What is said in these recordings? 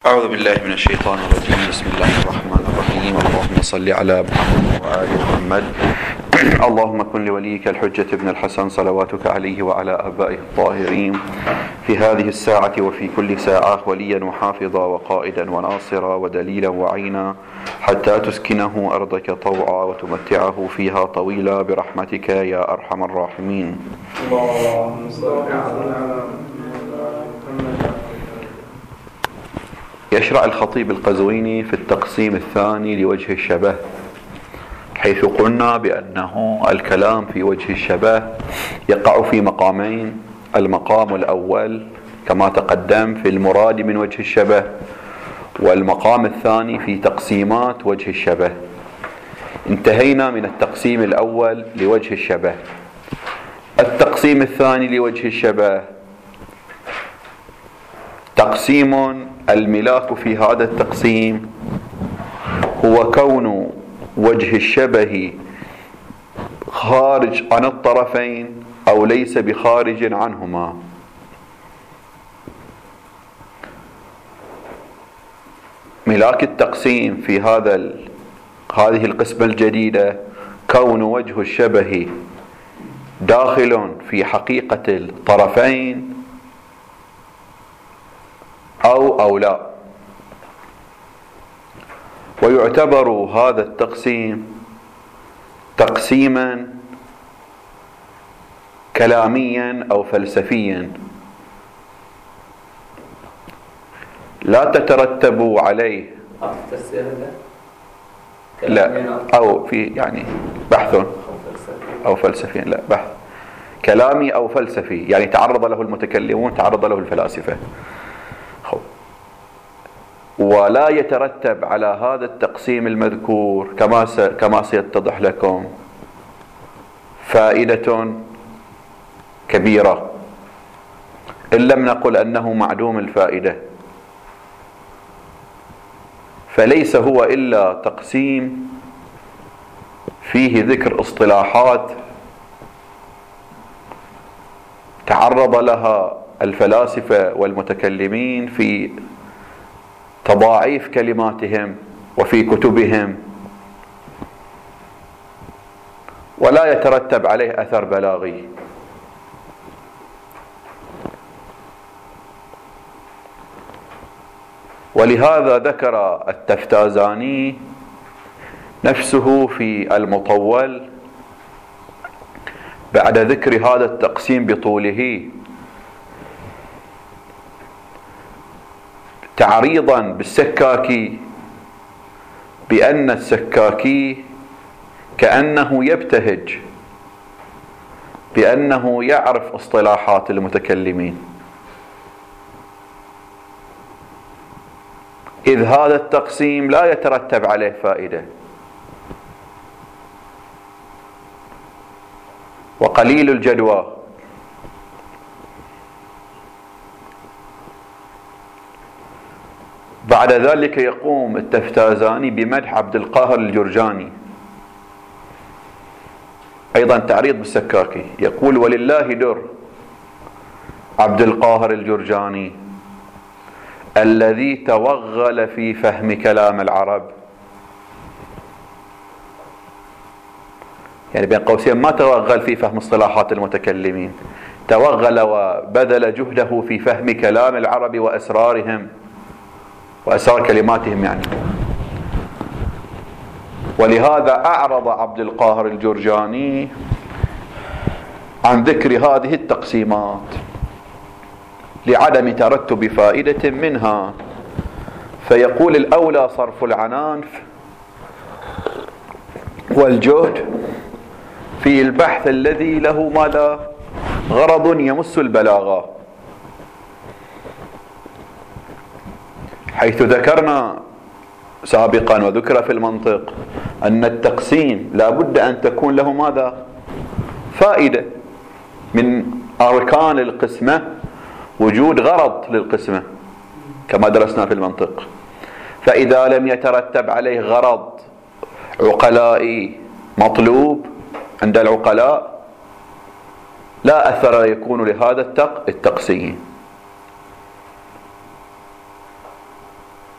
أعوذ بالله من الشيطان الرجيم. بسم الله الرحمن الرحيم. اللهم صل على محمد وآل محمد. اللهم كن لوليك الحجة ابن الحسن صلواتك عليه وعلى آبائه الطاهرين في هذه الساعة وفي كل ساعة وليا وحافظا وقائدا وناصرا ودليلا وعينا حتى تسكنه أرضك طوعا وتمتعه فيها طويلا برحمتك يا أرحم الراحمين. اللهم صل على يشرع الخطيب القزويني في التقسيم الثاني لوجه الشبه، حيث قلنا بأنه الكلام في وجه الشبه يقع في مقامين: المقام الأول كما تقدم في المراد من وجه الشبه، والمقام الثاني في تقسيمات وجه الشبه. انتهينا من التقسيم الأول لوجه الشبه. التقسيم الثاني لوجه الشبه تقسيم الملاك في هذا التقسيم هو كون وجه الشبه خارج عن الطرفين أو ليس بخارج عنهما. ملاك التقسيم في هذه القسمة الجديدة كون وجه الشبه داخل في حقيقة الطرفين أو لا. ويعتبر هذا التقسيم تقسيما كلاميا أو فلسفيا لا تترتب عليه لا أو في يعني بحث أو فلسفي، لا بحث كلامي أو فلسفي، يعني تعرض له المتكلمون، تعرض له الفلاسفة. ولا يترتب على هذا التقسيم المذكور كما سيتضح لكم فائدة كبيرة، إن لم نقل أنه معدوم الفائدة. فليس هو إلا تقسيم فيه ذكر اصطلاحات تعرض لها الفلاسفة والمتكلمين في تضاعيف كلماتهم وفي كتبهم، ولا يترتب عليه أثر بلاغي. ولهذا ذكر التفتازاني نفسه في المطول بعد ذكر هذا التقسيم بطوله تعريضا بالسكاكي بأن السكاكي كأنه يبتهج بأنه يعرف اصطلاحات المتكلمين، إذ هذا التقسيم لا يترتب عليه فائدة، وقليل الجدوى. بعد ذلك يقوم التفتازاني بمدح عبد القاهر الجرجاني، أيضا تعريض بالسكاكي، يقول: ولله در عبد القاهر الجرجاني الذي توغل في فهم كلام العرب. يعني بين قوسين ما توغل في فهم اصطلاحات المتكلمين، توغل وبذل جهده في فهم كلام العرب وأسرارهم وأسرار كلماتهم يعني. ولهذا أعرض عبد القاهر الجرجاني عن ذكر هذه التقسيمات لعدم ترتب فائدة منها، فيقول: الأولى صرف العنان والجهد في البحث الذي له ماذا؟ غرض يمس البلاغة، حيث ذكرنا سابقا وذكر في المنطق أن التقسيم لا بد أن تكون له ماذا؟ فائدة. من أركان القسمة وجود غرض للقسمة كما درسنا في المنطق، فإذا لم يترتب عليه غرض عقلائي مطلوب عند العقلاء لا أثر يكون لهذا التقسيم.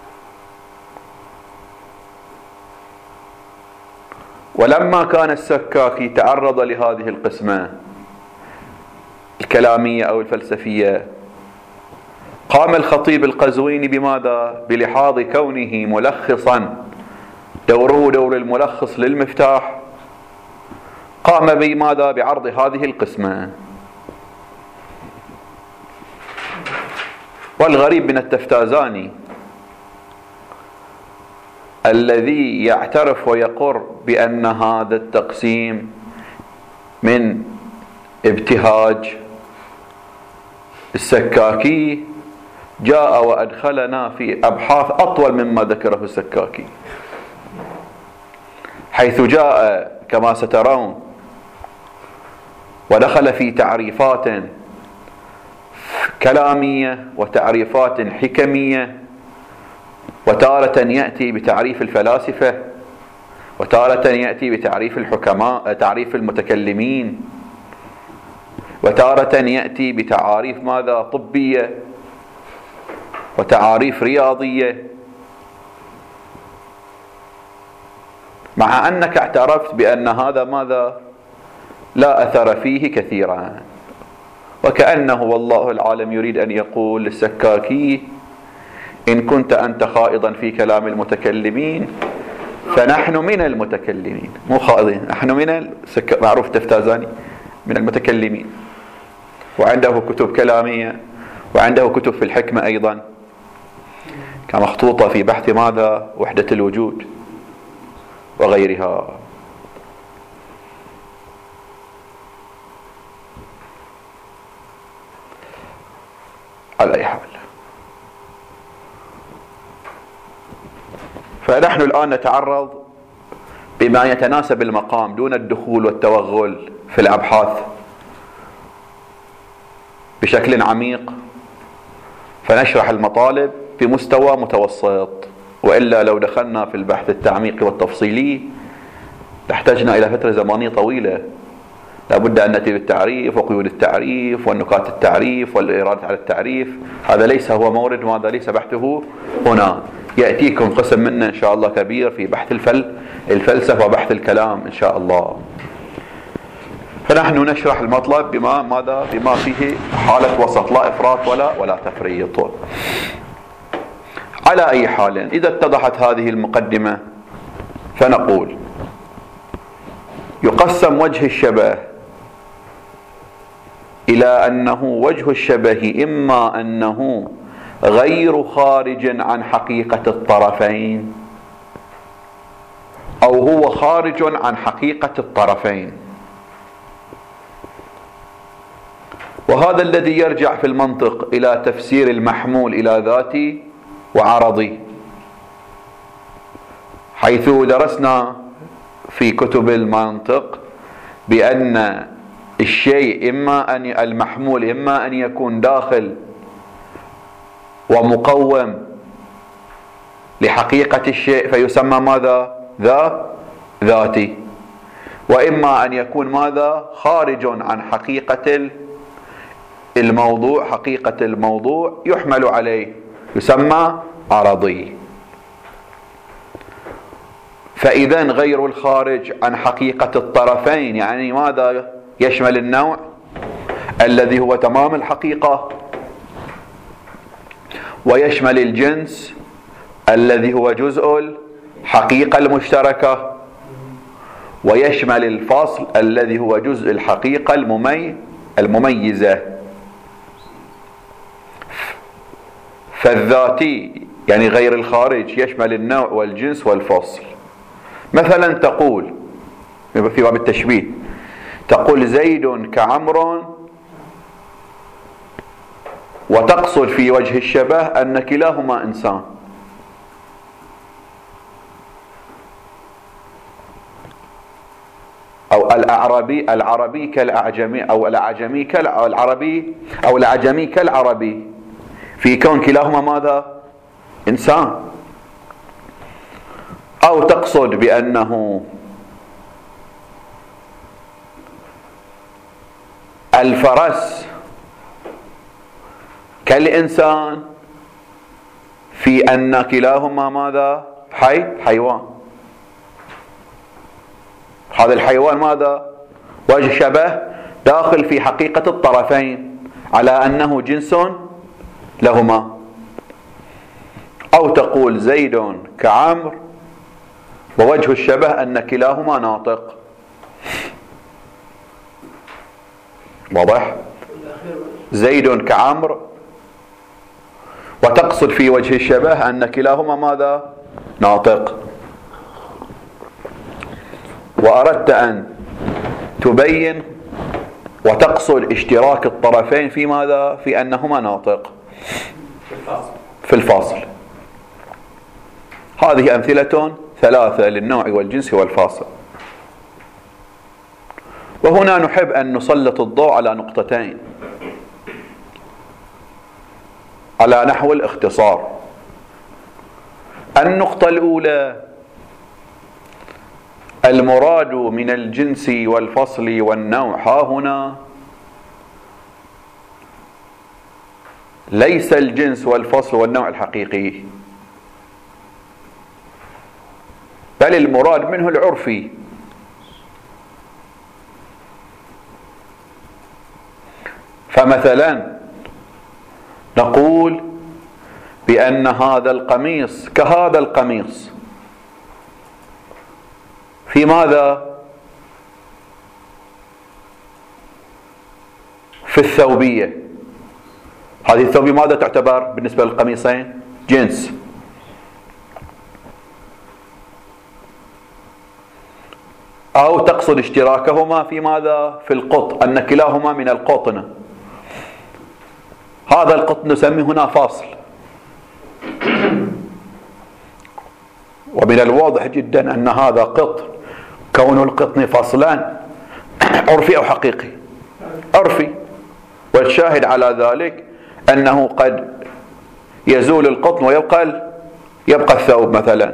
ولما كان السكاكي تعرض لهذه القسمة الكلامية أو الفلسفية، قام الخطيب القزويني بماذا؟ بلحاظ كونه ملخصا، دوره دور الملخص للمفتاح، قام بماذا؟ بعرض هذه القسمة. والغريب من التفتازاني الذي يعترف ويقر بأن هذا التقسيم من ابتهاج السكاكي، جاء وأدخلنا في أبحاث أطول مما ذكره السكاكي، حيث جاء كما سترون ودخل في تعريفات كلامية وتعريفات حكمية، وتارة يأتي بتعريف الفلاسفة، وتارة يأتي بتعريف الحكماء، تعريف المتكلمين، وتارة يأتي بتعاريف ماذا؟ طبية، وتعاريف رياضية، مع أنك اعترفت بأن هذا ماذا؟ لا أثر فيه كثيرا. وكأنه والله العالم يريد أن يقول للسكاكي: إن كنت أنت خائضا في كلام المتكلمين فنحن من المتكلمين، مو خائضين، نحن من معروف تفتازاني من المتكلمين، وعنده كتب كلامية، وعنده كتب في الحكمة أيضا كمخطوطة في بحث ماذا؟ وحدة الوجود وغيرها. على أي حال، فنحن الآن نتعرض بما يتناسب المقام دون الدخول والتوغل في الأبحاث بشكل عميق، فنشرح المطالب بمستوى متوسط، وإلا لو دخلنا في البحث التعميقي والتفصيلي لاحتجنا إلى فترة زمنية طويلة. لابد أن نأتي بالتعريف وقيود التعريف والنكات التعريف والإرادة على التعريف. هذا ليس هو مورد، وهذا ليس بحثه هنا. يأتيكم قسم منا إن شاء الله كبير في بحث الفلسفة وبحث الكلام إن شاء الله. فنحن نشرح المطلب بما فيه حالة وسط، لا إفراط ولا تفريط. على أي حال، إذا اتضحت هذه المقدمة فنقول: يقسم وجه الشبه إلى أنه وجه الشبه إما أنه غير خارج عن حقيقة الطرفين، أو هو خارج عن حقيقة الطرفين. وهذا الذي يرجع في المنطق إلى تفسير المحمول إلى ذاتي وعرضي، حيث درسنا في كتب المنطق بأن الشيء المحمول إما أن يكون داخل ومقوم لحقيقة الشيء فيسمى ماذا؟ ذاتي، وإما أن يكون ماذا؟ خارج عن حقيقة الموضوع، حقيقة الموضوع يحمل عليه يسمى عرضي. فإذا غير الخارج عن حقيقة الطرفين يعني ماذا؟ يشمل النوع الذي هو تمام الحقيقة، ويشمل الجنس الذي هو جزء الحقيقة المشتركة، ويشمل الفصل الذي هو جزء الحقيقة المميزة. فالذاتي يعني غير الخارج يشمل النوع والجنس والفصل. مثلا تقول في باب التشبيه، تقول زيد كعمر، وتقصد في وجه الشبه أن كلاهما إنسان. أو العربي كالأعجمي، أو الأعجمي كالعربي، أو الأعجمي كالعربي، في كون كلاهما ماذا؟ إنسان. أو تقصد بأنه الفرس كالإنسان في أن كلاهما ماذا؟ حيوان. هذا الحيوان ماذا؟ وجه شبه داخل في حقيقة الطرفين على أنه جنس لهما. أو تقول زيد كعمر ووجه الشبه أن كلاهما ناطق. واضح؟ زيد كعمر وتقصد في وجه الشبه أن كلاهما ماذا؟ ناطق. وأردت أن تبين وتقصد اشتراك الطرفين في ماذا؟ في أنهما ناطق في الفاصل. هذه أمثلة ثلاثة للنوع والجنس والفاصل. وهنا نحب أن نسلط الضوء على نقطتين على نحو الاختصار. النقطة الأولى: المراد من الجنس والفصل والنوع ها هنا ليس الجنس والفصل والنوع الحقيقي، بل المراد منه العرفي. فمثلا نقول بأن هذا القميص كهذا القميص في ماذا؟ في الثوبية. هذه الثوبية ماذا تعتبر بالنسبة للقميصين؟ جنس. أو تقصد اشتراكهما في ماذا؟ في القطن، أن كلاهما من القطن. هذا القطن نسميه هنا فاصل. ومن الواضح جدا أن هذا قطن، كون القطن فصلان عرفي أو حقيقي؟ عرفي. والشاهد على ذلك أنه قد يزول القطن ويبقى الثوب مثلا.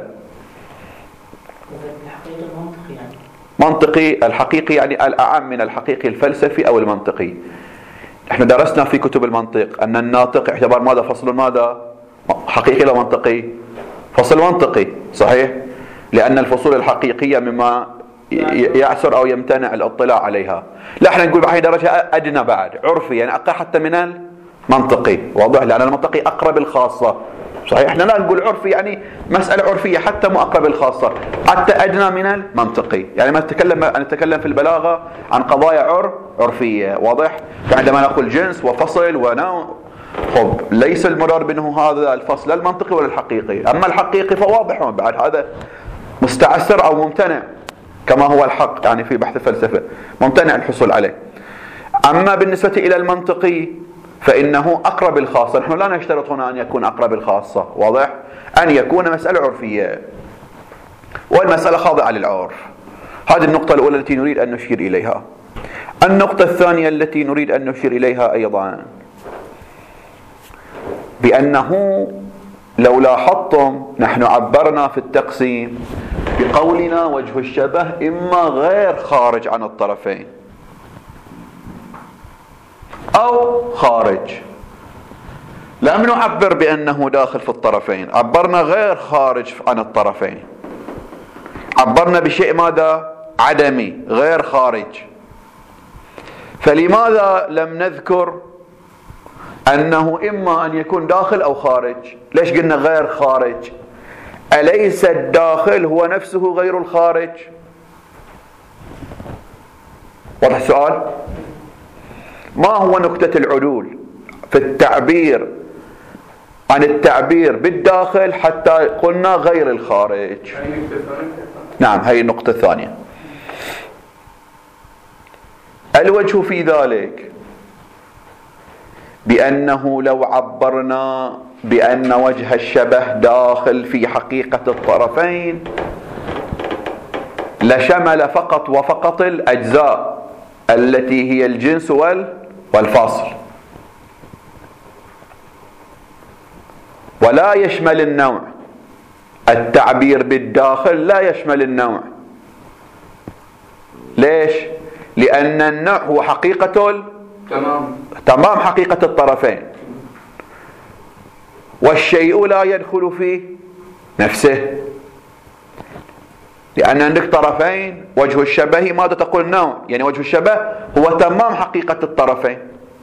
منطقي. الحقيقي يعني الأعم من الحقيقي الفلسفي أو المنطقي. نحن درسنا في كتب المنطق أن الناطق يعتبر ماذا؟ فصل ماذا؟ حقيقي ولا منطقي؟ فصل منطقي، صحيح؟ لأن الفصول الحقيقية مما يعسر أو يمتنع الاطلاع عليها. لا، احنا نقول بأي درجة أدنى بعد، عرفي، يعني أقل حتى من المنطقي. واضح؟ لأن المنطقي أقرب الخاصة، صحيح؟ احنا لا نقول عرفي يعني مسألة عرفية حتى مو أقرب الخاصة، حتى أدنى من المنطقي. يعني ما نتكلم في البلاغة عن قضايا عرفية. واضح؟ فعندما نقول جنس وفصل ونوع، خب ليس المراد منه هذا الفصل المنطقي ولا الحقيقي. أما الحقيقي فواضح بعد هذا مستعسر أو ممتنع، كما هو الحق يعني في بحث الفلسفة ممتنع الحصول عليه. أما بالنسبة إلى المنطقي فإنه أقرب الخاصة. نحن لا نشترط هنا أن يكون أقرب الخاصة، واضح؟ أن يكون مسألة عرفية، والمسألة خاضعة للعرف. هذه النقطة الأولى التي نريد أن نشير إليها. النقطة الثانية التي نريد أن نشير إليها أيضا بأنه لو لاحظتم نحن عبرنا في التقسيم بقولنا وجه الشبه إما غير خارج عن الطرفين أو خارج. لم نعبر بأنه داخل في الطرفين، عبرنا غير خارج عن الطرفين، عبرنا بشيء ماذا؟ عدمي، غير خارج. فلماذا لم نذكر أنه إما أن يكون داخل أو خارج؟ ليش قلنا غير خارج؟ أليس الداخل هو نفسه غير الخارج؟ واضح السؤال؟ ما هو نكتة العدول في التعبير عن التعبير بالداخل حتى قلنا غير الخارج؟ نعم، هي النقطة الثانية. الوجه في ذلك بأنه لو عبرنا بأن وجه الشبه داخل في حقيقة الطرفين لشمل فقط وفقط الأجزاء التي هي الجنس والفصل، ولا يشمل النوع. التعبير بالداخل لا يشمل النوع. ليش؟ لأن النوع هو حقيقة تمام حقيقة الطرفين، والشيء لا يدخل في نفسه. لأن عندك طرفين. وجه الشبه ماذا تقول؟ نوع. يعني وجه الشبه هو تمام حقيقة الطرفين.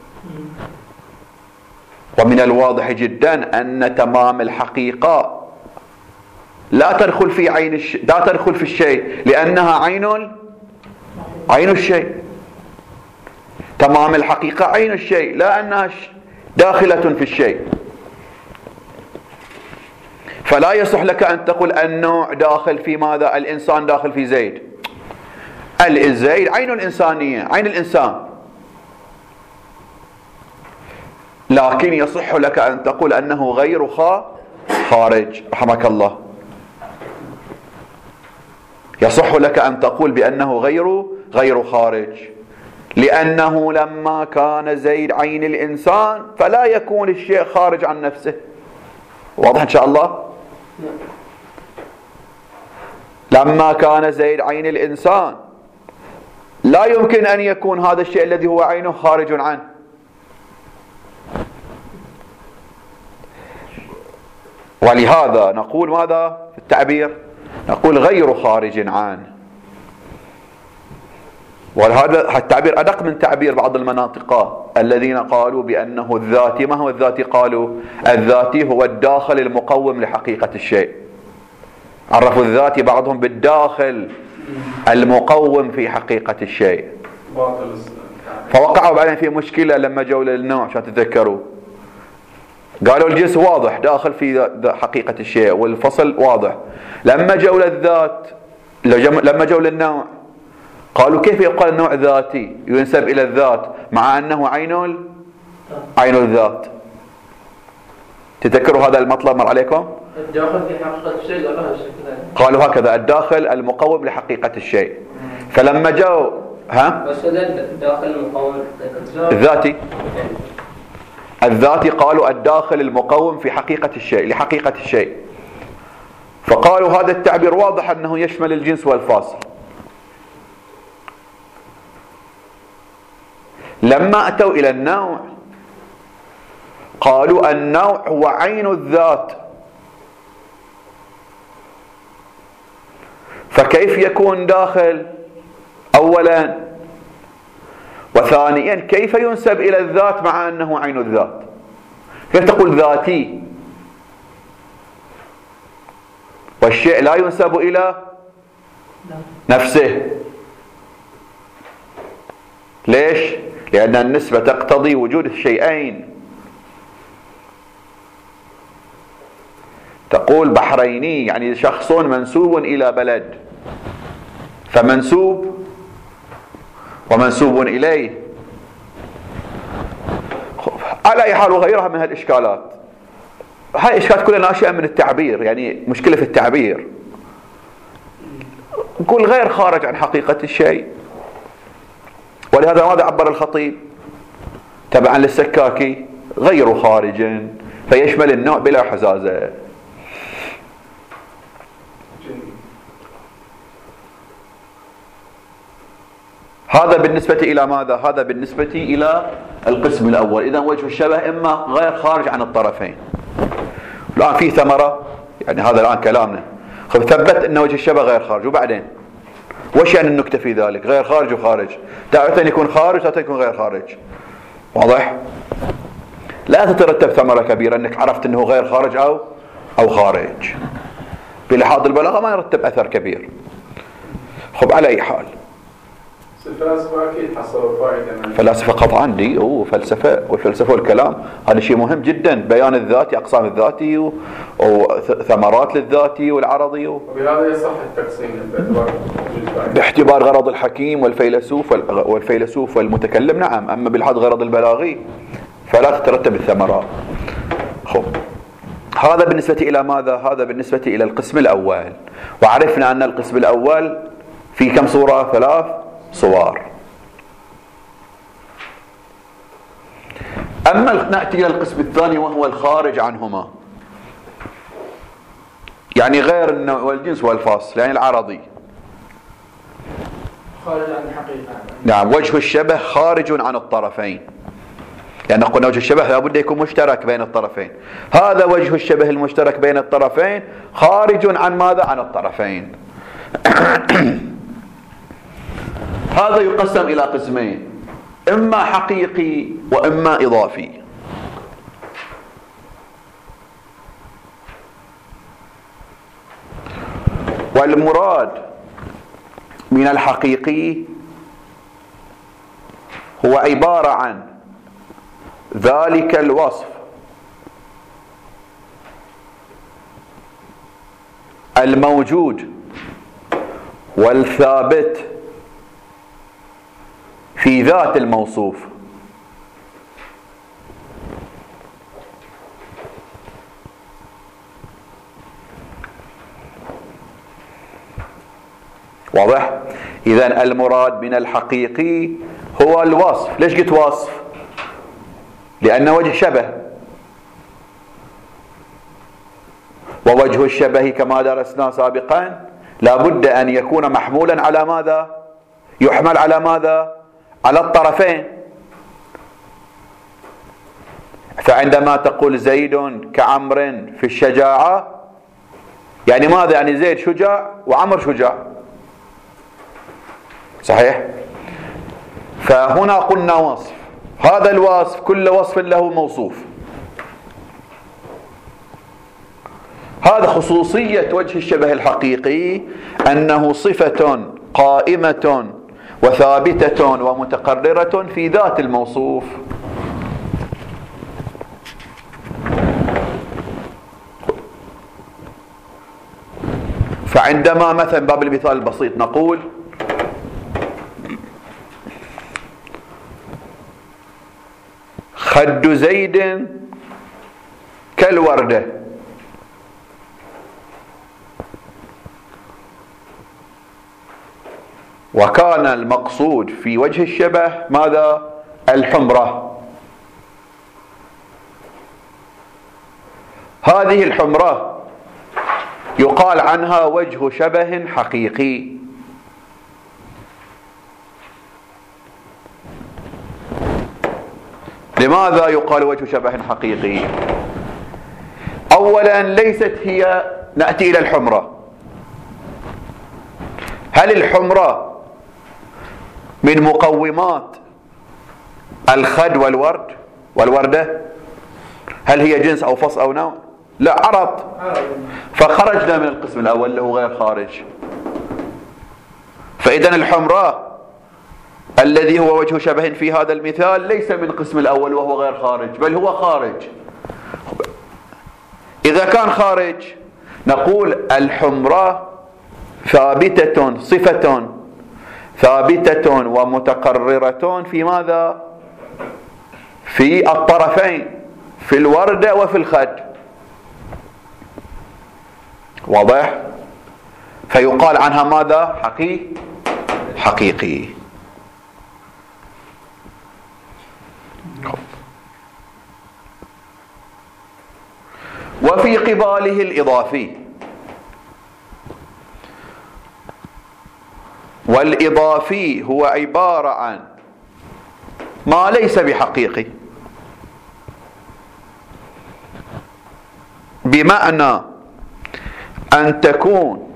ومن الواضح جدا أن تمام الحقيقة لا تدخل في لا تدخل في الشيء، لأنها عين الشيء. تمام الحقيقة عين الشيء، لا أنها داخلة في الشيء. فلا يصح لك أن تقول النوع داخل في ماذا؟ الإنسان داخل في زيد. زيد عين الإنسانية، عين الإنسان. لكن يصح لك أن تقول أنه غير خارج، رحمك الله. يصح لك أن تقول بأنه غير خارج، لأنه لما كان زيد عين الإنسان فلا يكون الشيء خارج عن نفسه. واضح إن شاء الله؟ لما كان زيد عين الإنسان لا يمكن أن يكون هذا الشيء الذي هو عينه خارج عنه. ولهذا نقول ماذا في التعبير؟ نقول غير خارج عنه. وهذا التعبير أدق من تعبير بعض المناطق الذين قالوا بأنه الذاتي. ما هو الذاتي؟ قالوا الذاتي هو الداخل المقوم لحقيقة الشيء. عرفوا الذاتي بعضهم بالداخل المقوم في حقيقة الشيء. فوقعوا بعدين في مشكلة لما جو للنوع، عشان تتذكروا. قالوا الجنس واضح داخل في حقيقة الشيء والفصل واضح. لما جو للذات، لما جو للنوع، قالوا كيف يقال النوع ذاتي ينسب إلى الذات مع أنه عين الذات؟ تذكروا هذا المطلب مر عليكم؟ الداخل في حقيقة الشيء قالوا هكذا الداخل المقوم لحقيقة الشيء. فلما جو بس الداخل المقوم الذاتي قالوا الداخل المقوم في حقيقة الشيء لحقيقة الشيء. فقالوا هذا التعبير واضح أنه يشمل الجنس والفاصل. لما أتوا إلى النوع قالوا النوع هو عين الذات. فكيف يكون داخل أولا؟ وثانيا كيف ينسب إلى الذات مع أنه عين الذات؟ كيف تقول ذاتي والشيء لا ينسب إلى نفسه؟ ليش؟ لأن النسبة تقتضي وجود الشيئين. تقول بحريني يعني شخص منسوب إلى بلد، فمنسوب ومنسوب إليه. على أي حال وغيرها من هالإشكالات. هاي الإشكالات كلها ناشئة من التعبير، يعني مشكلة في التعبير. نقول غير خارج عن حقيقة الشيء. ولهذا ماذا عبر الخطيب تبعا للسكاكي؟ غير خارج، فيشمل النوع بلا حزازة. هذا بالنسبة إلى ماذا؟ هذا بالنسبة إلى القسم الأول. إذا وجه الشبه إما غير خارج عن الطرفين. الآن في ثمرة، يعني هذا الآن كلامنا. ثبت أن وجه الشبه غير خارج، وبعدين وش يعني النكتة في ذلك؟ غير خارج وخارج، تعرف أن يكون خارج تعرف يكون غير خارج. واضح؟ لا تترتب ثمرة كبيرة أنك عرفت أنه غير خارج أو خارج. بلحاظ البلاغة ما يرتب أثر كبير. خب على أي حال الفلاسفة أكيد حصلوا فائدة. فلاسفة قطعا دي فلسفة، والفلسفة والكلام هذا شيء مهم جدا. بيان الذاتي، أقسام الذاتي وثمرات للذاتي والعرضي. وبهذا يصح التقسيم باعتبار غرض الحكيم والفيلسوف والمتكلم، نعم. أما بالحد غرض البلاغي فلا تترتب الثمرات. خب هذا بالنسبة إلى ماذا؟ هذا بالنسبة إلى القسم الأول. وعرفنا أن القسم الأول في كم صورة؟ 3 صور. أما نأتي إلى القسم الثاني وهو الخارج عنهما، يعني غير النوع والجنس والفاصل، يعني العرضي. خارج عن الحقيقة. نعم، وجه الشبه خارج عن الطرفين، لأن قلنا وجه الشبه لابد يكون مشترك بين الطرفين. هذا وجه الشبه المشترك بين الطرفين خارج عن ماذا؟ عن الطرفين. هذا يقسم إلى قسمين: إما حقيقي وإما إضافي. والمراد من الحقيقي هو عبارة عن ذلك الوصف الموجود والثابت في ذات الموصوف. واضح؟ إذن المراد من الحقيقي هو الوصف. ليش قلت وصف؟ لأنه وجه شبه، ووجه الشبه كما درسنا سابقا لا بد أن يكون محمولا على ماذا؟ يحمل على ماذا؟ على الطرفين. فعندما تقول زيد كعمر في الشجاعة، يعني ماذا؟ يعني زيد شجاع وعمر شجاع، صحيح؟ فهنا قلنا وصف. هذا الوصف كل وصف له موصوف. هذا خصوصية وجه الشبه الحقيقي، أنه صفة قائمة وثابتة ومتقررة في ذات الموصوف. فعندما مثلا باب المثال البسيط نقول خد زيد كالوردة، وكان المقصود في وجه الشبه ماذا؟ الحمرة. هذه الحمرة يقال عنها وجه شبه حقيقي. لماذا يقال وجه شبه حقيقي؟ أولا ليست هي، نأتي إلى الحمرة. هل الحمرة من مقومات الخد والورد والوردة؟ هل هي جنس أو فص أو نوع؟ لا، عرض. فخرجنا من القسم الأول اللي هو غير خارج. فإذن الحمرة الذي هو وجه شبه في هذا المثال ليس من القسم الأول وهو غير خارج، بل هو خارج. إذا كان خارج نقول الحمرة ثابتة، صفة ثابتة ومتقررة في ماذا؟ في الطرفين، في الوردة وفي الخد. واضح؟ فيقال عنها ماذا؟ حقيقي. وفي قباله الإضافي. والإضافي هو عبارة عن ما ليس بحقيقي، بمعنى أن تكون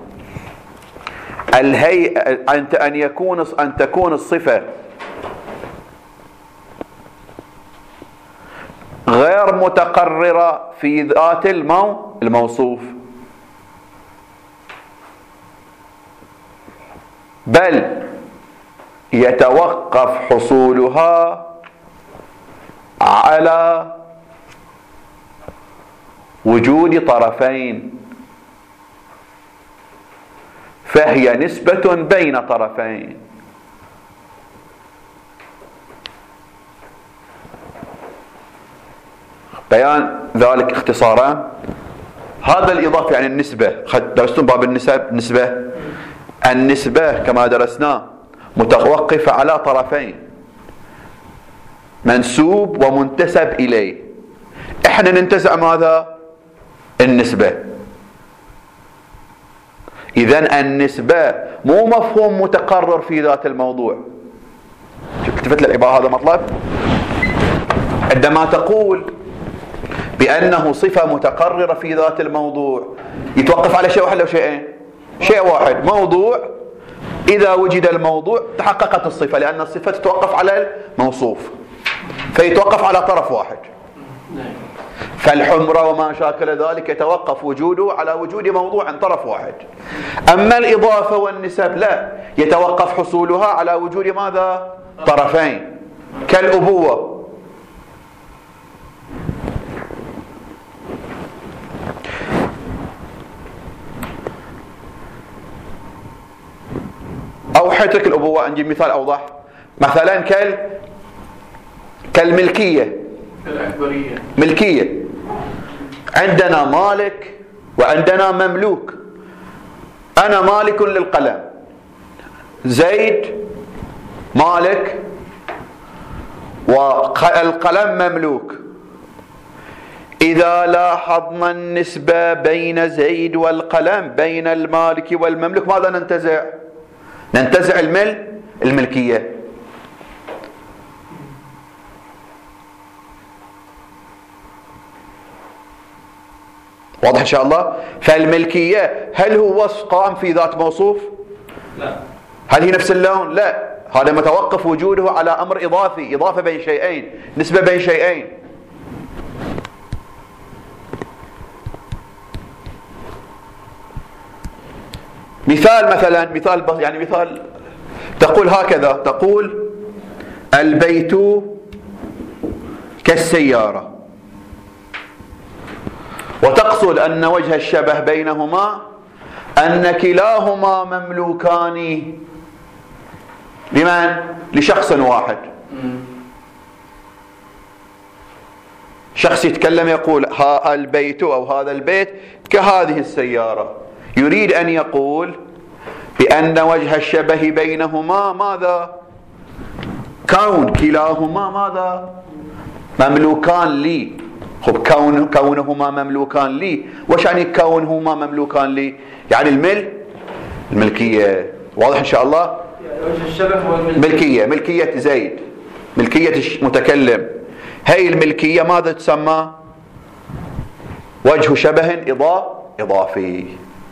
الهيئة، أن تكون الصفة غير متقررة في ذات الموصوف، بل يتوقف حصولها على وجود طرفين، فهي نسبة بين طرفين. بيان ذلك اختصارا. هذا الإضافة يعني النسبة. درستم باب النسبة. النسبة كما درسنا متوقفة على طرفين، منسوب ومنتسب إليه. احنا ننتزع ماذا؟ النسبة. إذن النسبة مو مفهوم متقرر في ذات الموضوع. التفت للعبارة، هذا مطلب. عندما تقول بأنه صفة متقررة في ذات الموضوع يتوقف على شيء واحد أو شيئين؟ شيء واحد موضوع. إذا وجد الموضوع تحققت الصفة، لأن الصفة تتوقف على الموصوف، فيتوقف على طرف واحد. فالحمرة وما شاكل ذلك يتوقف وجوده على وجود موضوع طرف واحد. أما الإضافة والنسب لا، يتوقف حصولها على وجود ماذا؟ طرفين، كالأبوة. أو حيترك الأبوة، نجيب مثال أوضح، مثلا كالملكية. الأكبرية ملكية، عندنا مالك وعندنا مملوك. أنا مالك للقلم، زيد مالك والقلم مملوك. إذا لاحظنا النسبة بين زيد والقلم بين المالك والمملوك ماذا ننتزع؟ ننتزع الملكية. واضح إن شاء الله؟ فالملكية هل هو وصف قائم في ذات موصوف؟ لا. هل هي نفس اللون؟ لا، هذا متوقف وجوده على أمر إضافي، إضافة بين شيئين، نسبة بين شيئين. مثال تقول هكذا، تقول البيت كالسيارة، وتقصد أن وجه الشبه بينهما أن كلاهما مملوكان لمن؟ لشخص واحد. شخص يتكلم يقول ها البيت أو هذا البيت كهذه السيارة، يريد أن يقول بأن وجه الشبه بينهما ماذا؟ كون كلاهما ماذا؟ مملوكان لي. خب كونهما مملوكان لي، وش يعني كونهما مملوكان لي؟ يعني الملكية. واضح إن شاء الله؟ وجه الشبه هو الملكية. ملكية زيد، ملكية المتكلم، هي الملكية ماذا تسمى؟ وجه شبه إضافي،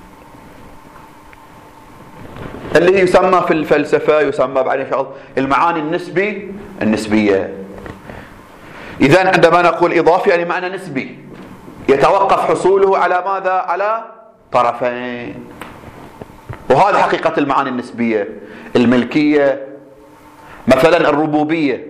اللي يسمى في الفلسفة يسمى بعدين المعاني النسبية. إذن عندما نقول إضافي يعني معنى نسبي، يتوقف حصوله على ماذا؟ على طرفين. وهذا حقيقة المعاني النسبية. الملكية مثلا الربوبية،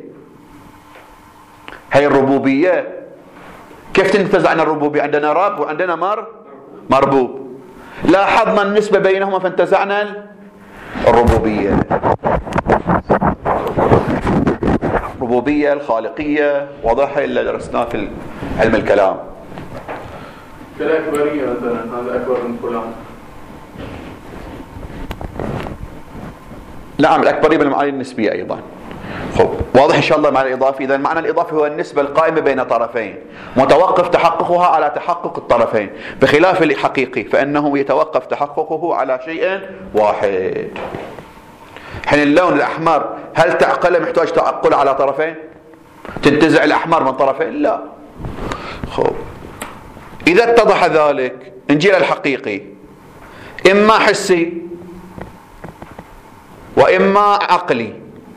هي الربوبية كيف تنتزع عن الربوبية؟ عندنا رب وعندنا مربوب، لاحظنا النسبة بينهما فانتزعنا الربوبية. الربوبية الخالقية واضحة إلا درسناه في علم الكلام. كالأكبرية مثلا، هذا أكبر من فلان. نعم، الأكبرية بالمعاني النسبية أيضا. خب واضح إن شاء الله المعنى الإضافي. إذا المعنى الإضافي هو النسبة القائمة بين طرفين، متوقف تحققها على تحقق الطرفين، بخلاف الحقيقي فإنه يتوقف تحققه على شيء واحد. حين اللون الأحمر هل تعقل محتاج تعقل على طرفين؟ تنتزع الأحمر من طرفين؟ لا. خب إذا اتضح ذلك نجي للحقيقي، إما حسي وإما عقلي.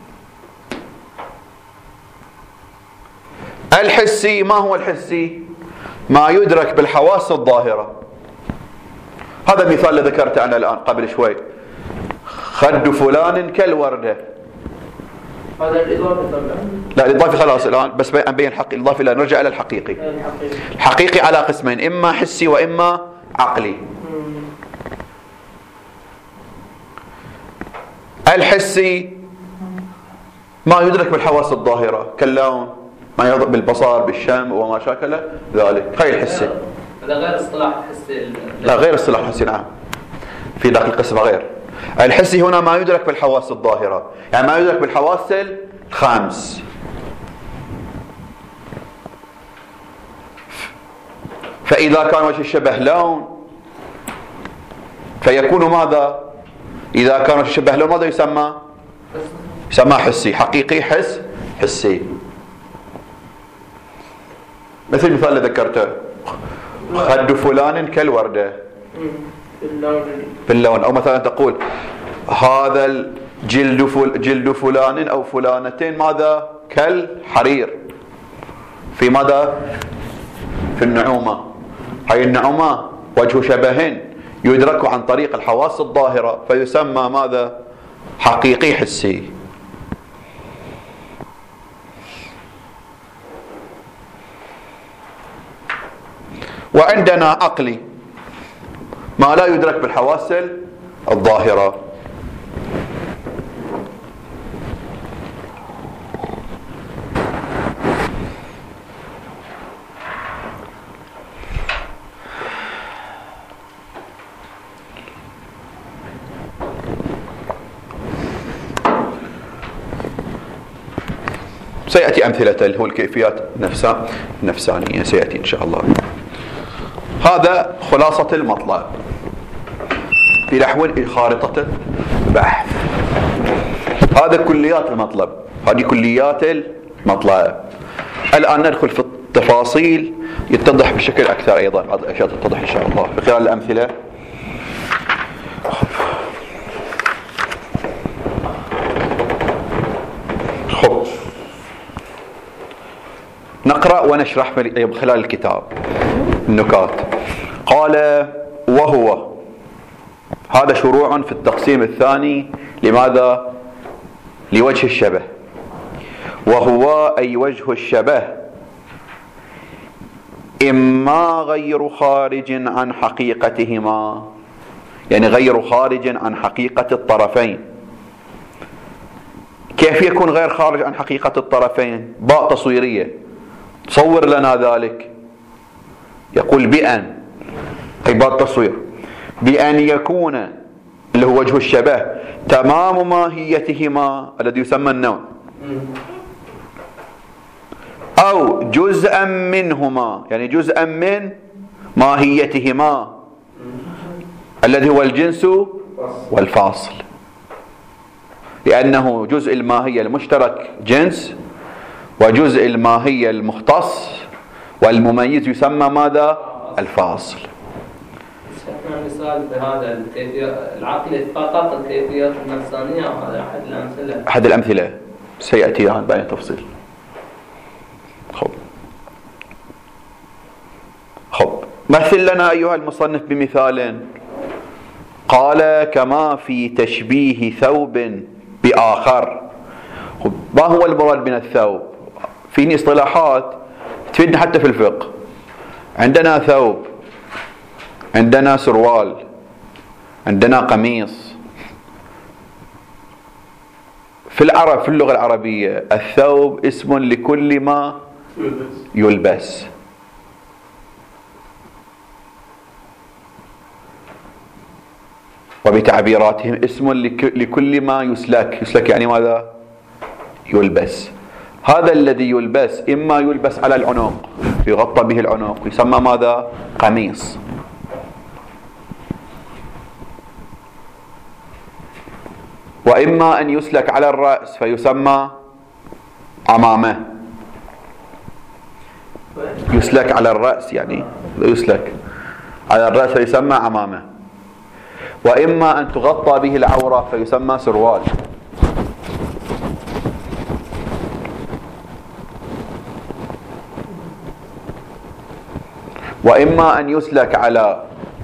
الحسي ما هو الحسي؟ ما يدرك بالحواس الظاهرة. هذا مثال اللي ذكرته أنا الآن قبل شوي، خد فلان كالوردة. هذا الإضافي طبعا. لا الإضافي خلاص الآن، بس نبين الإضافي، لا نرجع إلى الحقيقي. الحقيقي على قسمين، إما حسي وإما عقلي. الحسي ما يدرك بالحواس الظاهرة كاللون، ما يدرك بالبصر بالشم وما شاكل ذلك، هاي الحسي. هذا غير اصطلاح حسي. لا غير اصطلاح حسي، نعم في ذاك القسم غير. الحسي هنا ما يدرك بالحواس الظاهرة، يعني ما يدرك بالحواس الخمس. فإذا كان وجه الشبه لون فيكون ماذا؟ إذا كان وجه الشبه لون ماذا يسمى؟ يسمى حسي. حقيقي حسي. مثل المثال اللي ذكرته، خد فلان كالوردة. باللون. أو مثلا تقول هذا جلد فلان أو فلانتين ماذا كالحرير في ماذا في النعومة. هاي النعومة وجه شبه يدرك عن طريق الحواس الظاهرة فيسمى ماذا حقيقي حسي. وعندنا عقلي ما لا يدرك بالحواس الظاهرة. سيأتي أمثلة اللي هو الكيفيات النفسانية سيأتي إن شاء الله. هذا خلاصة المطلب بنحو خارطة البحث. هذا كليات المطلب، هذه كليات المطلب. الآن ندخل في التفاصيل يتضح بشكل أكثر أيضا، بعض الأشياء تتضح إن شاء الله في خلال الأمثلة. نقرأ ونشرح خلال الكتاب النكات. قال وهو، هذا شروع في التقسيم الثاني. لماذا؟ لوجه الشبه. وهو أي وجه الشبه إما غير خارج عن حقيقتهما، يعني غير خارج عن حقيقة الطرفين. كيف يكون غير خارج عن حقيقة الطرفين؟ باء تصويرية تصور لنا ذلك. يقول بأن، أي باء التصوير، بأن يكون اللي هو وجه الشبه تمام ماهيتهما الذي يسمى النوع، أو جزءا منهما يعني جزءا من ماهيتهما الذي هو الجنس والفاصل، لأنه جزء الماهية المشترك جنس، وجزء الماهية المختص والمميز يسمى ماذا؟ الفاصل. مثال بهذا العقل فقط الكيفيات النفسانية، وهذا أحد الأمثلة سيأتي عن بعين تفصيل. خب مثل لنا أيها المصنف بمثال. قال كما في تشبيه ثوب بآخر. ما هو المراد من الثوب؟ فيني اصطلاحات تفيدنا حتى في الفقه. عندنا ثوب، عندنا سروال، عندنا قميص. في العرب، في اللغة العربية، الثوب اسم لكل ما يلبس. وبتعبيراتهم اسم لكل ما يسلك. يسلك يعني ماذا؟ يلبس. هذا الذي يلبس إما يلبس على العنق يغطى به العنق يسمى ماذا؟ قميص. وإما أن يسلك على الرأس فيسمى عمامة. يسلك على الرأس يعني يسلك على الرأس فيسمى عمامة. وإما أن تغطى به العورة فيسمى سروال. وإما أن يسلك على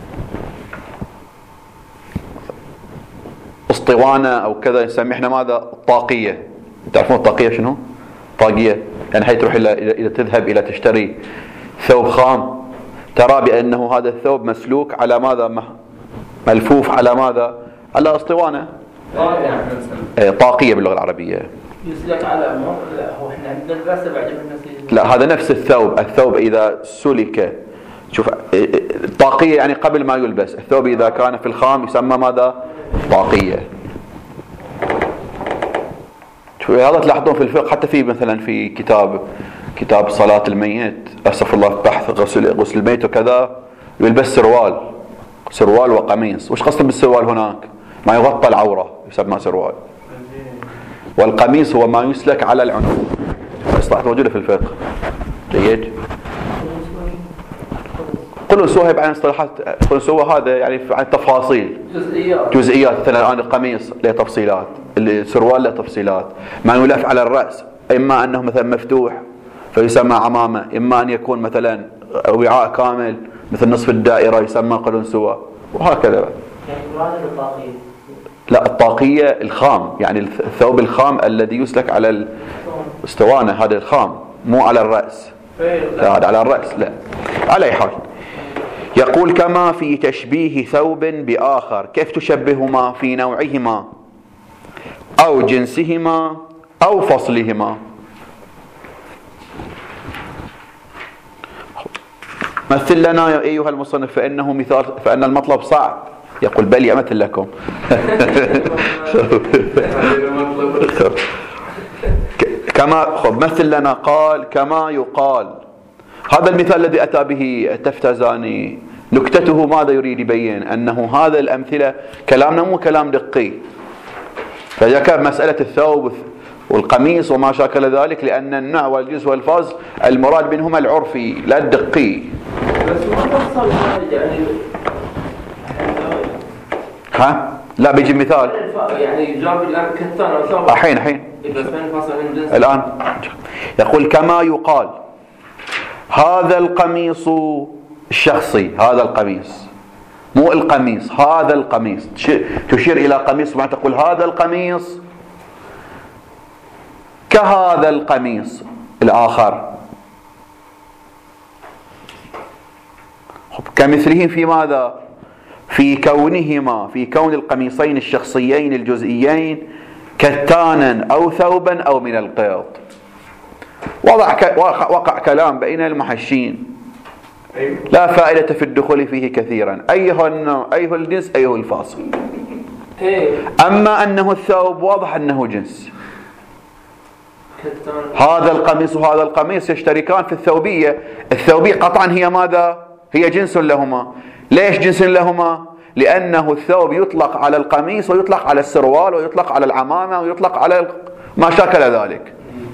اسطوانة أو كذا نسميه احنا ماذا؟ الطاقية. تعرفون الطاقية شنو؟ طاقية يعني حي تروح إذا تذهب إلى تشتري ثوب خام ترى بأنه هذا الثوب مسلوك على ماذا؟ ملفوف على ماذا؟ على اسطوانة. طاقية باللغة العربية. يسلك على لا هو احنا عندنا الرأس بعد لا هذا نفس الثوب. الثوب إذا سلك، شوف الطاقية يعني قبل ما يلبس. الثوب إذا كان في الخام يسمى ماذا؟ طاقية. هذا تلاحظون في الفقه حتى في مثلا في كتاب صلاة الميت، أسف الله، بحث غسل الميت وكذا، يلبس سروال وقميص. وش قصد بالسروال هناك؟ ما يغطى العورة يسمى سروال. والقميص هو ما يسلك على العنق. اصطلاحات موجودة في الفقه. جيد. قلنسوة بعين اصطلاحات قلنسوة هذا يعني عن تفاصيل جزئيات. مثلا الآن القميص له تفصيلات، السروال له تفصيلات، ما يلف على الرأس، إما أنه مثلا مفتوح فيسمى عمامة، إما أن يكون مثلا وعاء كامل مثل نصف الدائرة يسمى قلنسوة، وهكذا. يعني الطاقية؟ لا، الطاقية الخام، يعني الثوب الخام الذي يسلك على الاسطوانة، هذا الخام مو على الرأس. لا هذا على الرأس لا. على أي حال يقول كما في تشبيه ثوب بآخر، كيف تشبههما؟ في نوعهما أو جنسهما أو فصلهما. مثل لنا يا أيها المصنف فإنه مثال، فإن المطلب صعب. يقول بل يمثل لكم. كما مثل لنا قال كما يقال. هذا المثال الذي أتى به التفتزاني نكتته ماذا يريد يبين؟ أنه هذا الأمثلة كلامنا مو كلام دقي، فذكر مسألة الثوب والقميص وما شاكل ذلك لأن النوع والجنس والفاز المراد منهما العرفي لا الدقي. بس ما تفصل يعني ها؟ لا بيجي مثال يعني جاب الآن كتان أو ثوب الحين الآن يقول كما يقال هذا القميص الشخصي، هذا القميص مو القميص، هذا القميص تشير إلى قميص ما تقول هذا القميص كهذا القميص الآخر، كمثلهم في ماذا؟ في كونهما، في كون القميصين الشخصيين الجزئيين كتانا أو ثوبا أو من القيط. وقع كلام بين المحشين لا فائدة في الدخول فيه كثيرا، أيه النوع أيه الجنس أيه الفاصل. أما أنه الثوب واضح أنه جنس، هذا القميص وهذا القميص يشتركان في الثوبية. الثوبية قطعا هي ماذا؟ هي جنس لهما. ليش جنس لهما؟ لأنه الثوب يطلق على القميص ويطلق على السروال ويطلق على العمامة ويطلق على ما شاكل ذلك.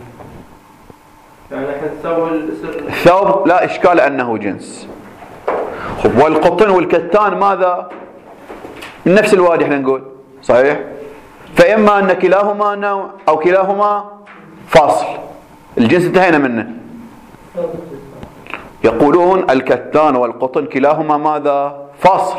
يعني الثوب لا إشكال أنه جنس. والقطن والكتان ماذا؟ من نفس الوادي احنا نقول صحيح؟ فإما أن كلاهما نوع أو كلاهما فاصل، الجنس انتهينا منه. يقولون الكتان والقطن كلاهما ماذا؟ فاصل.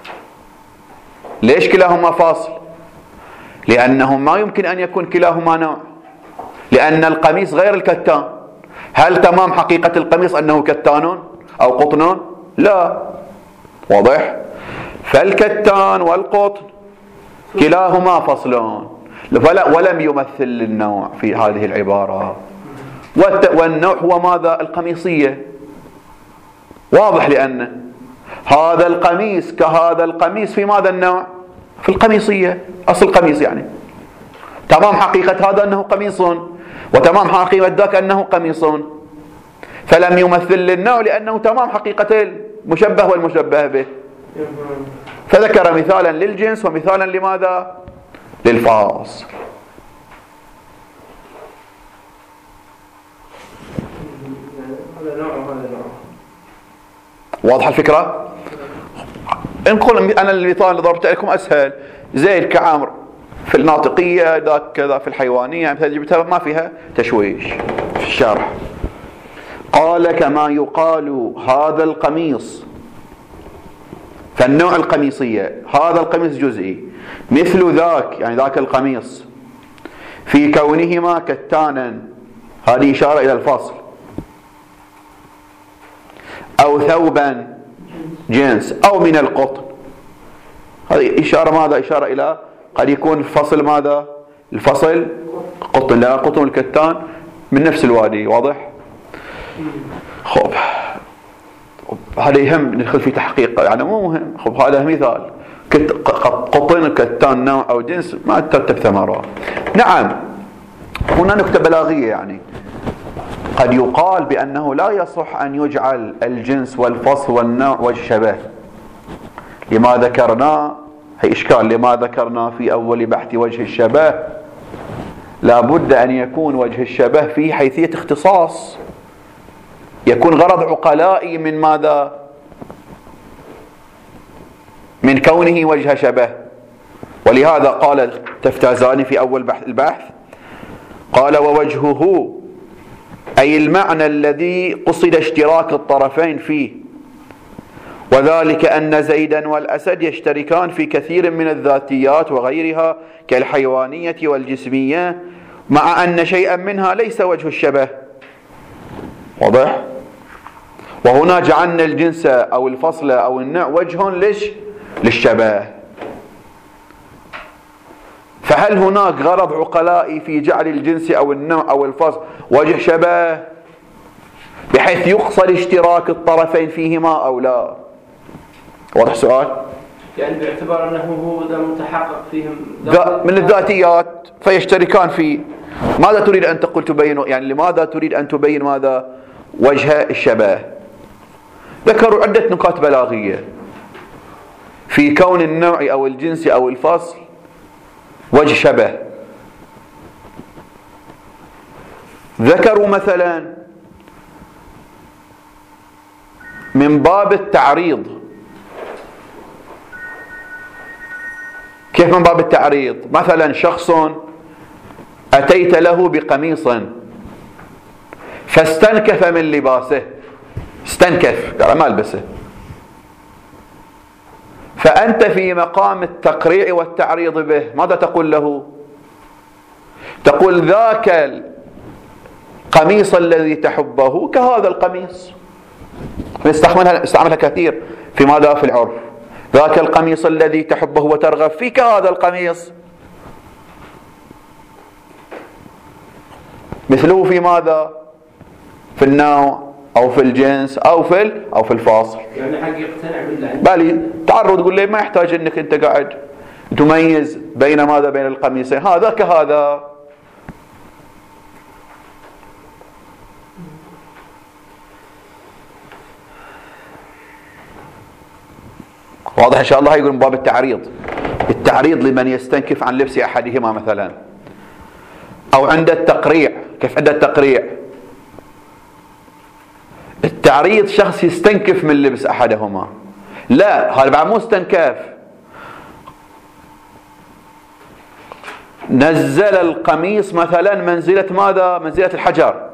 ليش كلاهما فاصل؟ لأنه ما يمكن أن يكون كلاهما نوع، لأن القميص غير الكتان. هل تمام حقيقة القميص أنه كتان أو قطن؟ لا، واضح؟ فالكتان والقطن كلاهما فصلون، ولم يمثل النوع في هذه العبارة. والنوع هو ماذا؟ القميصية، واضح، لأن هذا القميص كهذا القميص في ماذا النوع؟ في القميصية، أصل القميص يعني تمام حقيقة هذا أنه قميص وتمام حقيقة ذاك أنه قميص، فلم يمثل للنوع لأنه تمام حقيقة المشبه والمشبه به. فذكر مثالا للجنس ومثالا لماذا؟ للفاصل. واضح الفكرة؟ نقول أنا المثال اللي ضربت لكم أسهل، زيد كعمر في الناطقية، ذاك كذا في الحيوانية، مثل جبتها ما فيها تشويش في الشرح. قال كما يقال هذا القميص، فالنوع القميصية هذا القميص جزئي، مثل ذاك يعني ذاك القميص في كونهما كتانا، هذه إشارة إلى الفصل، أو ثوبا جنس أو من القطن، هذه إشارة ماذا؟ إشارة إلى قد يكون الفصل ماذا؟ الفصل قطن، لا قطن والكتان من نفس الوادي، واضح؟ خب هذا يهم ندخل في تحقيق يعني مو مهم. خب هذا مثال قطن كتان نوع أو جنس ما ترتب ثمرة. نعم هنا نكتة بلاغية، يعني قد يقال بأنه لا يصح أن يجعل الجنس والفصل والنوع والشبه لما ذكرنا، هي إشكال لما ذكرنا في أول بحث وجه الشبه، لا بد أن يكون وجه الشبه في حيثية اختصاص، يكون غرض عقلائي من ماذا؟ من كونه وجه شبه. ولهذا قال التفتازاني في أول البحث قال: ووجهه أي المعنى الذي قصد اشتراك الطرفين فيه، وذلك أن زيدا والأسد يشتركان في كثير من الذاتيات وغيرها كالحيوانية والجسمية، مع أن شيئا منها ليس وجه الشبه. واضح؟ وهنا جعلنا الجنس أو الفصل أو النوع وجه للشبه. فهل هناك غرض عقلائي في جعل الجنس أو النوع أو الفصل وجه شبه بحيث يقصد اشتراك الطرفين فيهما أو لا؟ واضح السؤال؟ يعني باعتبار أنه هو ذا متحقق فيهم من الذاتيات فيشتركان فيه. ماذا تريد أن تقول تبين؟ يعني لماذا تريد أن تبين ماذا؟ وجه الشبه. ذكروا عدة نكات بلاغية في كون النوع أو الجنس أو الفصل وجه شبه. ذكروا مثلا من باب التعريض. كيف من باب التعريض؟ مثلا شخص أتيت له بقميص فاستنكف من لباسه، استنكف قال ما ألبسه، فأنت في مقام التقريع والتعريض به ماذا تقول له؟ تقول ذاك القميص الذي تحبه كهذا القميص. استعملها كثير في ماذا؟ في العرف. ذاك القميص الذي تحبه وترغب فيه كهذا القميص. مثله في ماذا؟ في النوع أو في الجنس أو في الفاصل. يعني حق يقتنع بالله. بالي تعرض تقول لي ما يحتاج انك انت قاعد تميز بين ماذا؟ بين القميصين، هذا كهذا. واضح ان شاء الله؟ يقول من باب التعريض. التعريض لمن يستنكف عن لبس احدهما مثلا، او عند التقريع. كيف عند التقريع؟ التعريض شخص يستنكف من لبس احدهما، لا هذا بعد مو استنكاف، نزل القميص مثلا منزلة ماذا؟ منزلة الحجر.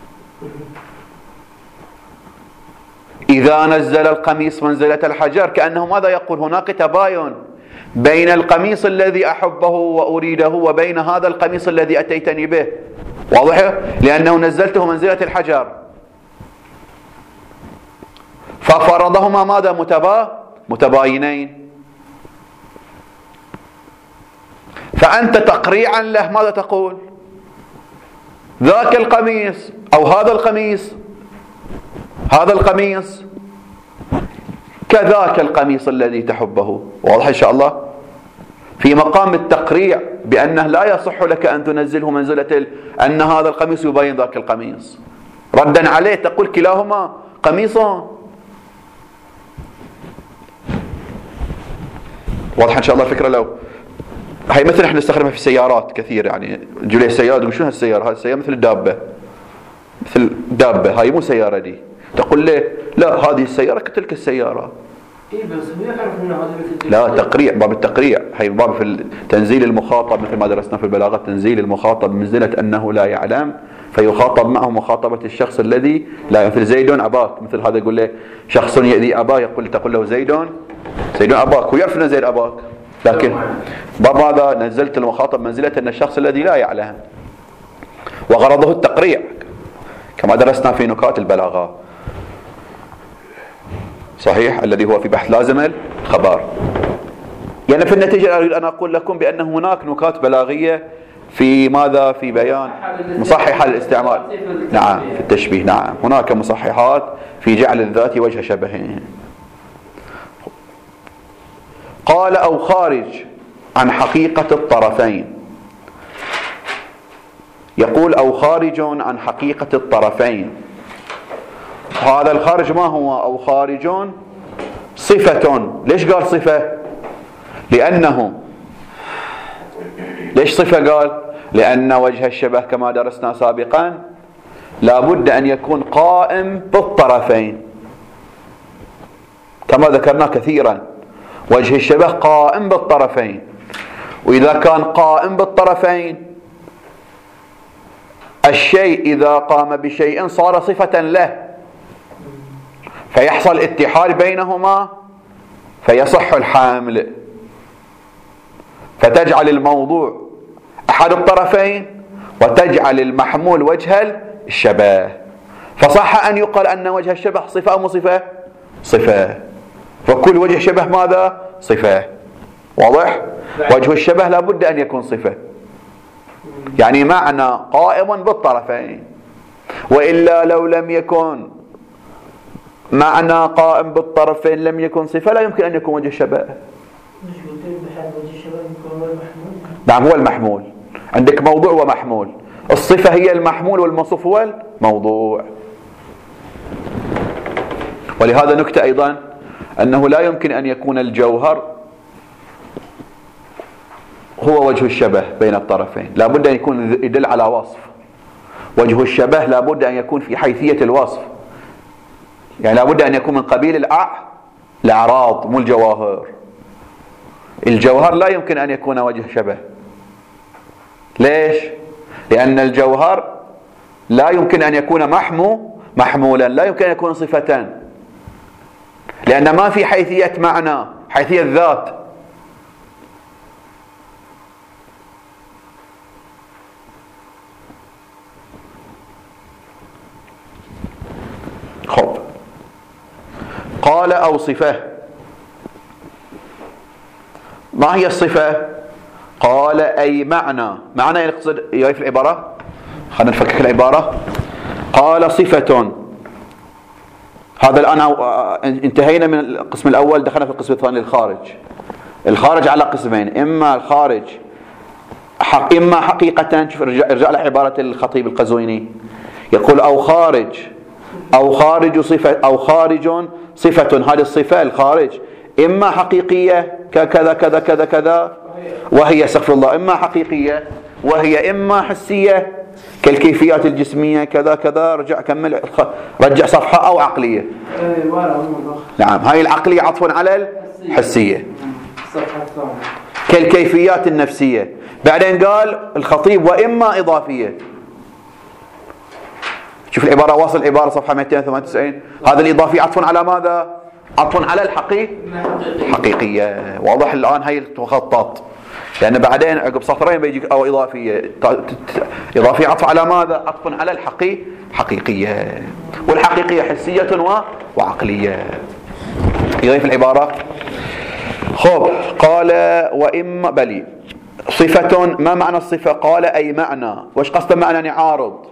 إذا نزل القميص منزلة الحجر كأنه ماذا يقول؟ هناك تباين بين القميص الذي أحبه وأريده وبين هذا القميص الذي أتيتني به. واضح؟ لأنه نزلته منزلة الحجر، ففرضهما ماذا؟ متباينين. فأنت تقريعا له ماذا تقول؟ ذاك القميص أو هذا القميص، هذا القميص كذاك القميص الذي تحبه. واضح إن شاء الله؟ في مقام التقريع بأنه لا يصح لك أن تنزله منزلة أن هذا القميص يبين ذاك القميص. ردا عليه تقول كلاهما قميصان. واضح إن شاء الله الفكرة؟ لو هي مثل احنا نستخدمها في السيارات كثير، يعني جولي السيارة تقول شنو هالسيارة؟ هذه السيارة مثل الدابة، مثل دابة، هاي مو سيارة دي. تقول ليه؟ لا هذه السيارة كتلك السيارة. إيه بس هو يعرف إنه هذا مثل. لا تقريع، باب التقريع هي باب في تنزيل المخاطب مثل ما درسنا في البلاغة، تنزيل المخاطب منزلة أنه لا يعلم فيخاطب معه مخاطبة الشخص الذي لا. مثل زيد أباك، مثل هذا يقول له شخص يأذي أباه تقول له زيد أباك، ويعرف أن زيد أباك، لكن باب هذا نزلت المخاطب منزلة أن الشخص الذي لا يعلم، وغرضه التقريع كما درسنا في نكات البلاغة. صحيح؟ الذي هو في بحث لازم الخبر. يعني في النتيجة أريد أن أقول لكم بأن هناك نكات بلاغية في ماذا؟ في بيان مصححة للاستعمال. نعم في التشبيه. نعم هناك مصححات في جعل الذات وجه شبه. قال أو خارج عن حقيقة الطرفين. يقول أو خارج عن حقيقة الطرفين. هذا الخارج ما هو؟ أو خارج صفة. ليش قال صفة؟ لأنه ليش صفة قال؟ لأن وجه الشبه كما درسنا سابقا لا بد أن يكون قائم بالطرفين كما ذكرنا كثيرا. وجه الشبه قائم بالطرفين، وإذا كان قائم بالطرفين الشيء إذا قام بشيء صار صفة له، فيحصل اتحاد بينهما فيصح الحمل، فتجعل الموضوع أحد الطرفين وتجعل المحمول وجه الشبه. فصح أن يقال أن وجه الشبه صفة أو مو صفة؟ صفة. فكل وجه شبه ماذا؟ صفة. واضح؟ وجه الشبه لا بد أن يكون صفة، يعني معنى قائم بالطرفين، وإلا لو لم يكن معنى قائم بالطرفين لم يكن صفة لا يمكن أن يكون وجه شبه. نعم هو المحمول، عندك موضوع ومحمول، الصفة هي المحمول والموصوف هو الموضوع. ولهذا نكتة أيضا أنه لا يمكن أن يكون الجوهر هو وجه الشبه بين الطرفين، لا بد أن يكون يدل على وصف. وجه الشبه لا بد أن يكون في حيثية الوصف، يعني لا بد أن يكون من قبيل الأعراض مو الجواهر. الجوهر لا يمكن أن يكون وجه شبه. ليش؟ لأن الجوهر لا يمكن أن يكون محمولا، لا يمكن أن يكون صفتان، لأن ما في حيثية معنى، حيثية ذات. خب قال أو صفة. ما هي الصفة؟ قال أي معنى يقصد في العبارة. خلينا نفكك العبارة. قال صفة. هذا الآن انتهينا من القسم الأول، دخلنا في القسم الثاني الخارج. الخارج على قسمين، إما الخارج إما حقيقة. شوف ارجع لعبارة الخطيب القزويني، يقول أو خارج صفة، أو خارج صفة. هذه الصفة الخارج إما حقيقية كذا كذا كذا كذا وهي استغفر الله، إما حقيقية وهي إما حسية كالكيفيات الجسمية كذا كذا. رجع صفحة. أو عقلية. نعم هاي العقلية عطف على الحسية كالكيفيات النفسية. بعدين قال الخطيب وإما إضافية. شوف العبارة، واصل العبارة صفحة 298. هذا الإضافي عطف على ماذا؟ عطف على الحقيقية. واضح الآن هاي الخطاط، لأن بعدين عقب سطرين بيجيك أو إضافية. إضافية عطف على ماذا؟ عطف على الحقيقية، والحقيقية حسية وعقلية. يضيف العبارة. خب قال وإما بلي صفة. ما معنى الصفة؟ قال أي معنى. وش قصد معنى؟ يعني عارض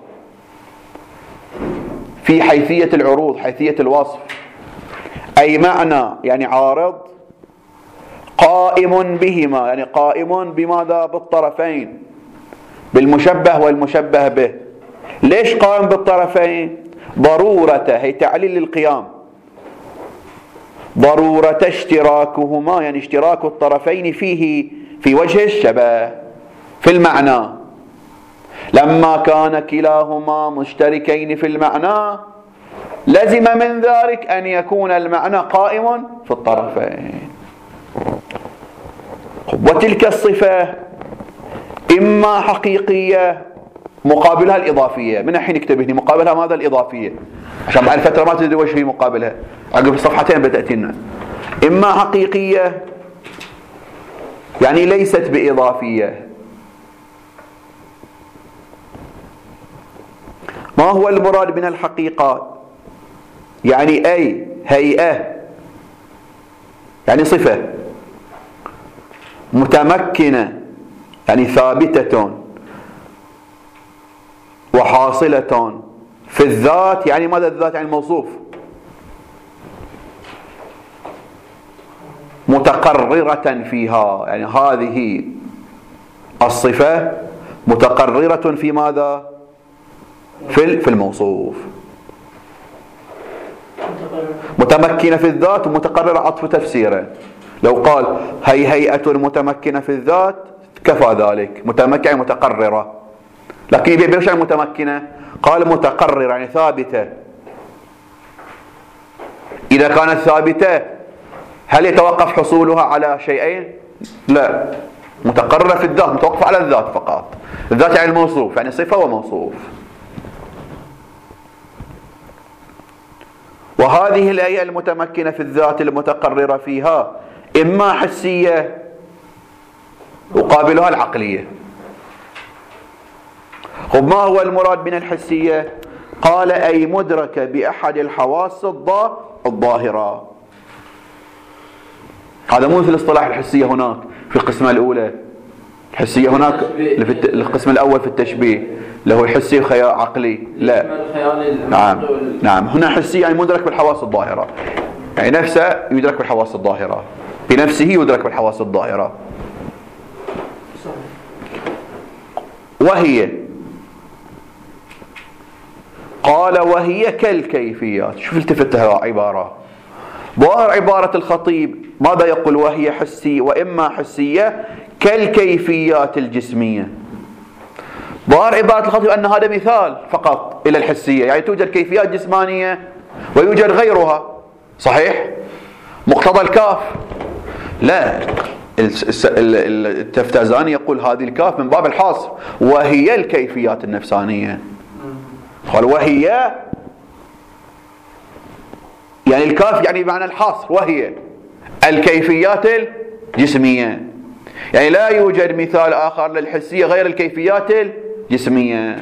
في حيثية العروض، حيثية الوصف. أي معنى يعني عارض، قائم بهما يعني قائم بماذا؟ بالطرفين، بالمشبه والمشبه به. ليش قائم بالطرفين؟ ضرورة، هي تعليل للقيام. ضرورة اشتراكهما يعني اشتراك الطرفين فيه في وجه الشبه في المعنى. لما كان كلاهما مشتركين في المعنى لزم من ذلك أن يكون المعنى قائم في الطرفين. وتلك الصفة إما حقيقية مقابلها الإضافية. من الحين اكتب هنا مقابلها ماذا؟ الإضافية، عشان بعد فترة ما تدري وش هي مقابلها. عقب الصفحتين بتأتي لنا. إما حقيقية يعني ليست بإضافية. ما هو المراد من الحقيقة؟ يعني أي هيئة يعني صفة متمكنة يعني ثابتة وحاصلة في الذات. يعني ماذا الذات؟ يعني الموصوف. متقررة فيها يعني هذه الصفة متقررة في ماذا؟ في الموصوف. متمكنة في الذات ومتقررة عطف تفسيره. لو قال هيئة متمكنة في الذات كفى ذلك. متمكنة متقررة، لكن يبي بيش يعني متمكنة؟ قال متقررة يعني ثابتة. إذا كانت ثابتة هل يتوقف حصولها على شيئين؟ لا، متقررة في الذات، متوقفة على الذات فقط. الذات يعني الموصوف، يعني صفة وموصوف. وهذه الهيئة المتمكنة في الذات المتقررة فيها إما حسية وقابلها العقلية. ما هو المراد من الحسية؟ قال أي مدركة بأحد الحواس الظاهرة. هذا مو في الاصطلاح الحسية هناك في القسمة الأولى. الحسية هناك القسم الأول في التشبيه اللي هو الحسي وخيال عقلي. لا، نعم، هنا حسي يعني مدرك بالحواس الظاهرة، يعني نفسه يدرك بالحواس الظاهرة، بنفسه يدرك بالحواس الظاهرة. وهي، قال وهي كالكيفيات. شوف التفت لها عبارة، ظاهر عبارة الخطيب ماذا يقول؟ وهي حسية وإما حسية كالكيفيات الجسمية. ظاهر عبارة الخطيب أن هذا مثال فقط إلى الحسية، يعني توجد كيفيات جسمانية ويوجد غيرها، صحيح؟ مقتضى الكاف. لا، التفتازاني يقول هذه الكاف من باب الحاصر، وهي الكيفيات النفسانية. قال وهي يعني الكاف يعني بمعنى الحاصر، وهي الكيفيات الجسمية، يعني لا يوجد مثال آخر للحسية غير الكيفيات الجسمية.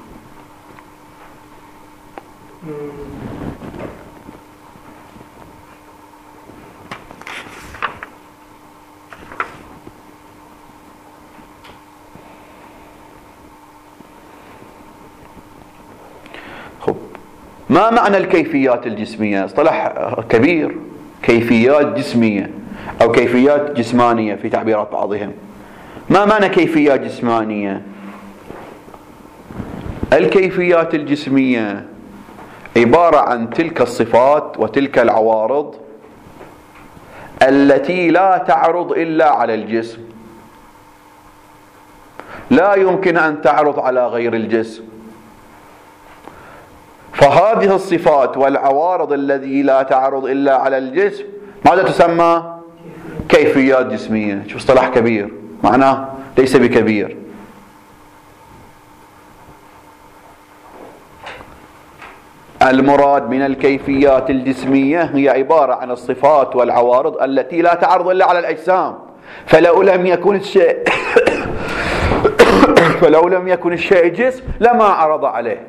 ما معنى الكيفيات الجسمية؟ اصطلاح كبير. كيفيات جسمية أو كيفيات جسمانية في تعبيرات بعضهم. ما معنى كيفيات جسمانية؟ الكيفيات الجسمية عبارة عن تلك الصفات وتلك العوارض التي لا تعرض إلا على الجسم، لا يمكن أن تعرض على غير الجسم. فهذه الصفات والعوارض التي لا تعرض إلا على الجسم ماذا تسمى؟ كيفيات جسمية. شوف اصطلاح كبير، معناه ليس بكبير. المراد من الكيفيات الجسمية هي عبارة عن الصفات والعوارض التي لا تعرض إلا على الأجسام. فلو لم يكن الشيء جسم لما عرض عليه.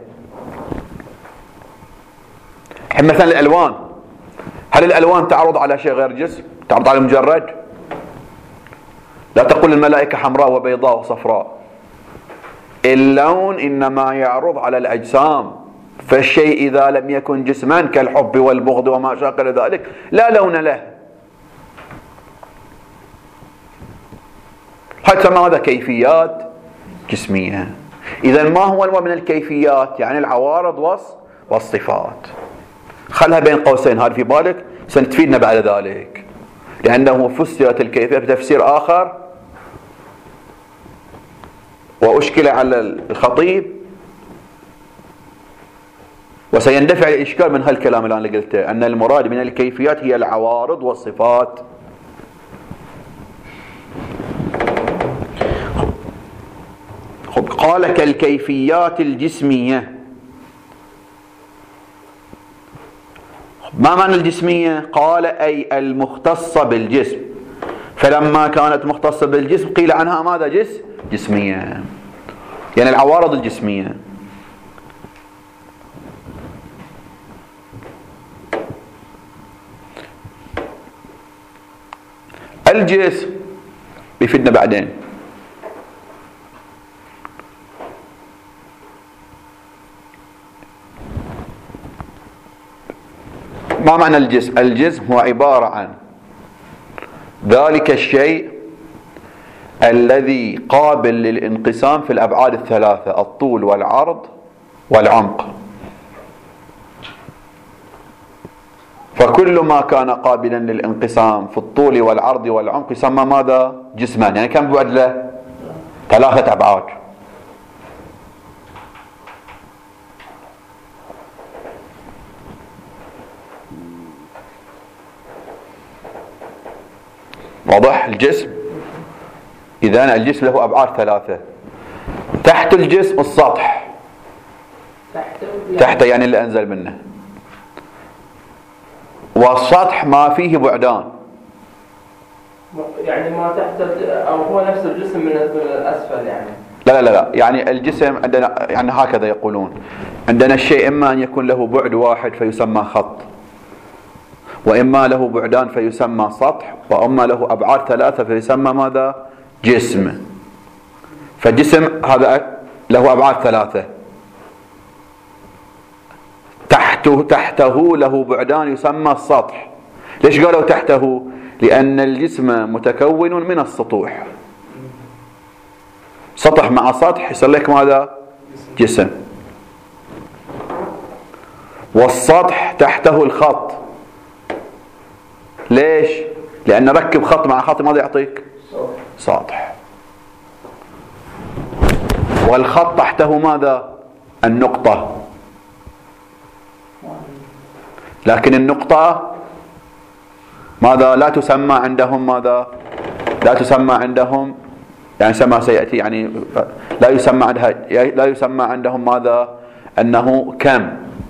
مثلا الألوان، هل الألوان تعرض على شيء غير جسم؟ تعرض على مجرد؟ لا تقول الملائكة حمراء وبيضاء وصفراء. اللون إنما يعرض على الأجسام، فالشيء إذا لم يكن جسما كالحب والبغض وما شاكل ذلك لا لون له. هذا ماذا؟ كيفيات جسمية. إذا ما هو المراد من الكيفيات؟ يعني العوارض والصفات. خلها بين قوسين، هذه في بالك سنتفيدنا بعد ذلك، لأنه فسرت الكيفية بتفسير آخر وأشكل على الخطيب، وسيندفع الإشكال من هالكلام الآن اللي قلته، أن المراد من الكيفيات هي العوارض والصفات. قال كالكيفيات الجسمية. ما معنى الجسمية؟ قال أي المختصة بالجسم. فلما كانت مختصة بالجسم قيل عنها ماذا؟ جسمية، يعني العوارض الجسمية. الجسم بيفيدنا بعدين. ما معنى الجسم؟ الجسم هو عبارة عن ذلك الشيء الذي قابل للانقسام في الأبعاد الثلاثة: الطول والعرض والعمق. فكل ما كان قابلا للانقسام في الطول والعرض والعمق يسمى ماذا؟ جسما. يعني كم بعد له؟ 3 أبعاد. واضح الجسم؟ إذا الجسم له أبعاد ثلاثة. تحت الجسم السطح، تحت يعني اللي أنزل منه، والسطح ما فيه بعدان، يعني ما تحت أو هو نفس الجسم من الأسفل يعني. لا يعني الجسم عندنا يعني هكذا يقولون، عندنا الشيء إما أن يكون له بعد واحد فيسمى خط، وإما له بعدان فيسمى سطح، وإما له أبعاد ثلاثة فيسمى ماذا؟ جسم. فالجسم هذا له أبعاد ثلاثة، تحته له بعدان يسمى السطح. ليش قالوا تحته؟ لأن الجسم متكون من السطوح، سطح مع سطح يصير لك ماذا؟ جسم. والسطح تحته الخط. ليش؟ لأن ركب خط مع خط ماذا يعطيك؟ سطح. والخط تحته ماذا؟ النقطة. لكن النقطة ماذا؟ لا تسمى عندهم ماذا؟ لا تسمى عندهم يعني سما سيأتي يعني لا يسمى عندهم ماذا؟ أنه كم.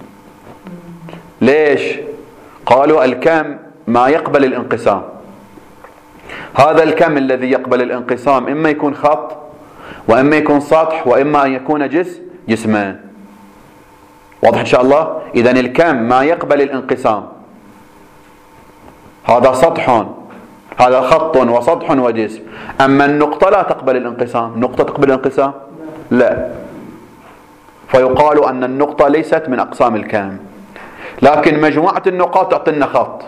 ليش؟ قالوا الكم ما يقبل الانقسام. هذا الكم الذي يقبل الانقسام إما يكون خط، وإما يكون سطح، وإما أن يكون جسمان. واضح إن شاء الله؟ إذن الكم ما يقبل الانقسام، هذا سطح، هذا خط وسطح وجسم. أما النقطة لا تقبل الانقسام. نقطة تقبل الانقسام؟ لا. فيقال أن النقطة ليست من أقسام الكم، لكن مجموعة النقاط تعطينا خط.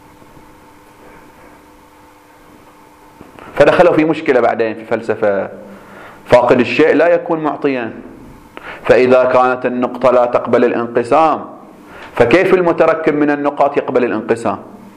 فدخلوا في مشكلة بعدين في فلسفة، فاقد الشيء لا يكون معطيا. فإذا كانت النقطة لا تقبل الانقسام، فكيف المتركب من النقاط يقبل الانقسام؟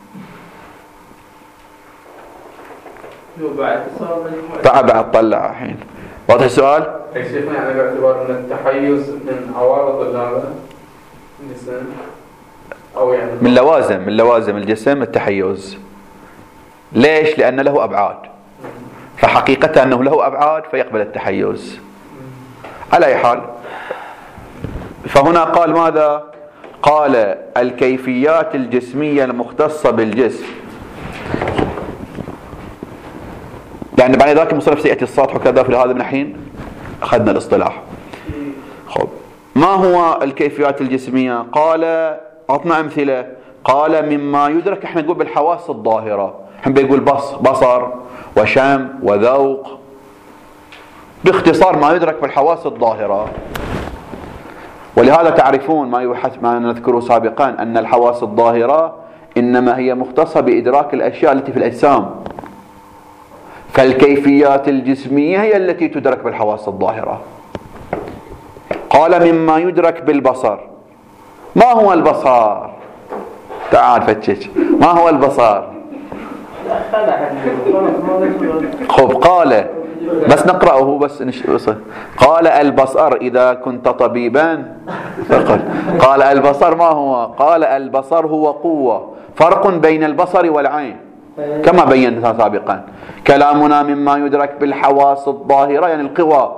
بعد طلع الحين. واضح السؤال؟ شيخنا يعني باعتبار ان التحيز من عوارض الجسم او يعني من لوازم الجسم التحيز. ليش؟ لأن له أبعاد، فحقيقة أنه له أبعاد فيقبل التحيز. على أي حال، فهنا قال ماذا؟ قال الكيفيات الجسمية المختصة بالجسم. يعني بعد ذلك المصنف سيأتي السطح وكذا، في هذا من حين أخذنا الاصطلاح. خب، ما هو الكيفيات الجسمية؟ قال أعطنا أمثلة. قال مما يدرك، احنا نقول بالحواس الظاهرة، احنا بيقول بصر وشم وذوق، باختصار ما يدرك بالحواس الظاهرة. ولهذا تعرفون ما نذكره سابقا أن الحواس الظاهرة إنما هي مختصة بإدراك الأشياء التي في الأجسام، فالكيفيات الجسمية هي التي تدرك بالحواس الظاهرة. قال مما يدرك بالبصر. ما هو البصر؟ تعال فتش، ما هو البصر؟ خب، قال بس نقرأه بس قال البصر إذا كنت طبيبا قال البصر ما هو؟ قال البصر هو قوة، فرق بين البصر والعين كما بينا سابقا. كلامنا مما يدرك بالحواس الظاهرة يعني القوى،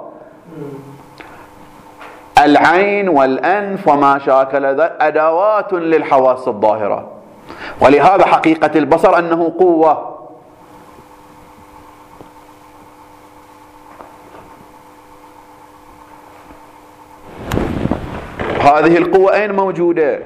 العين والأنف وما شاكل ذلك أدوات للحواس الظاهرة. ولهذا حقيقة البصر أنه قوة. هذه القوة أين موجودة؟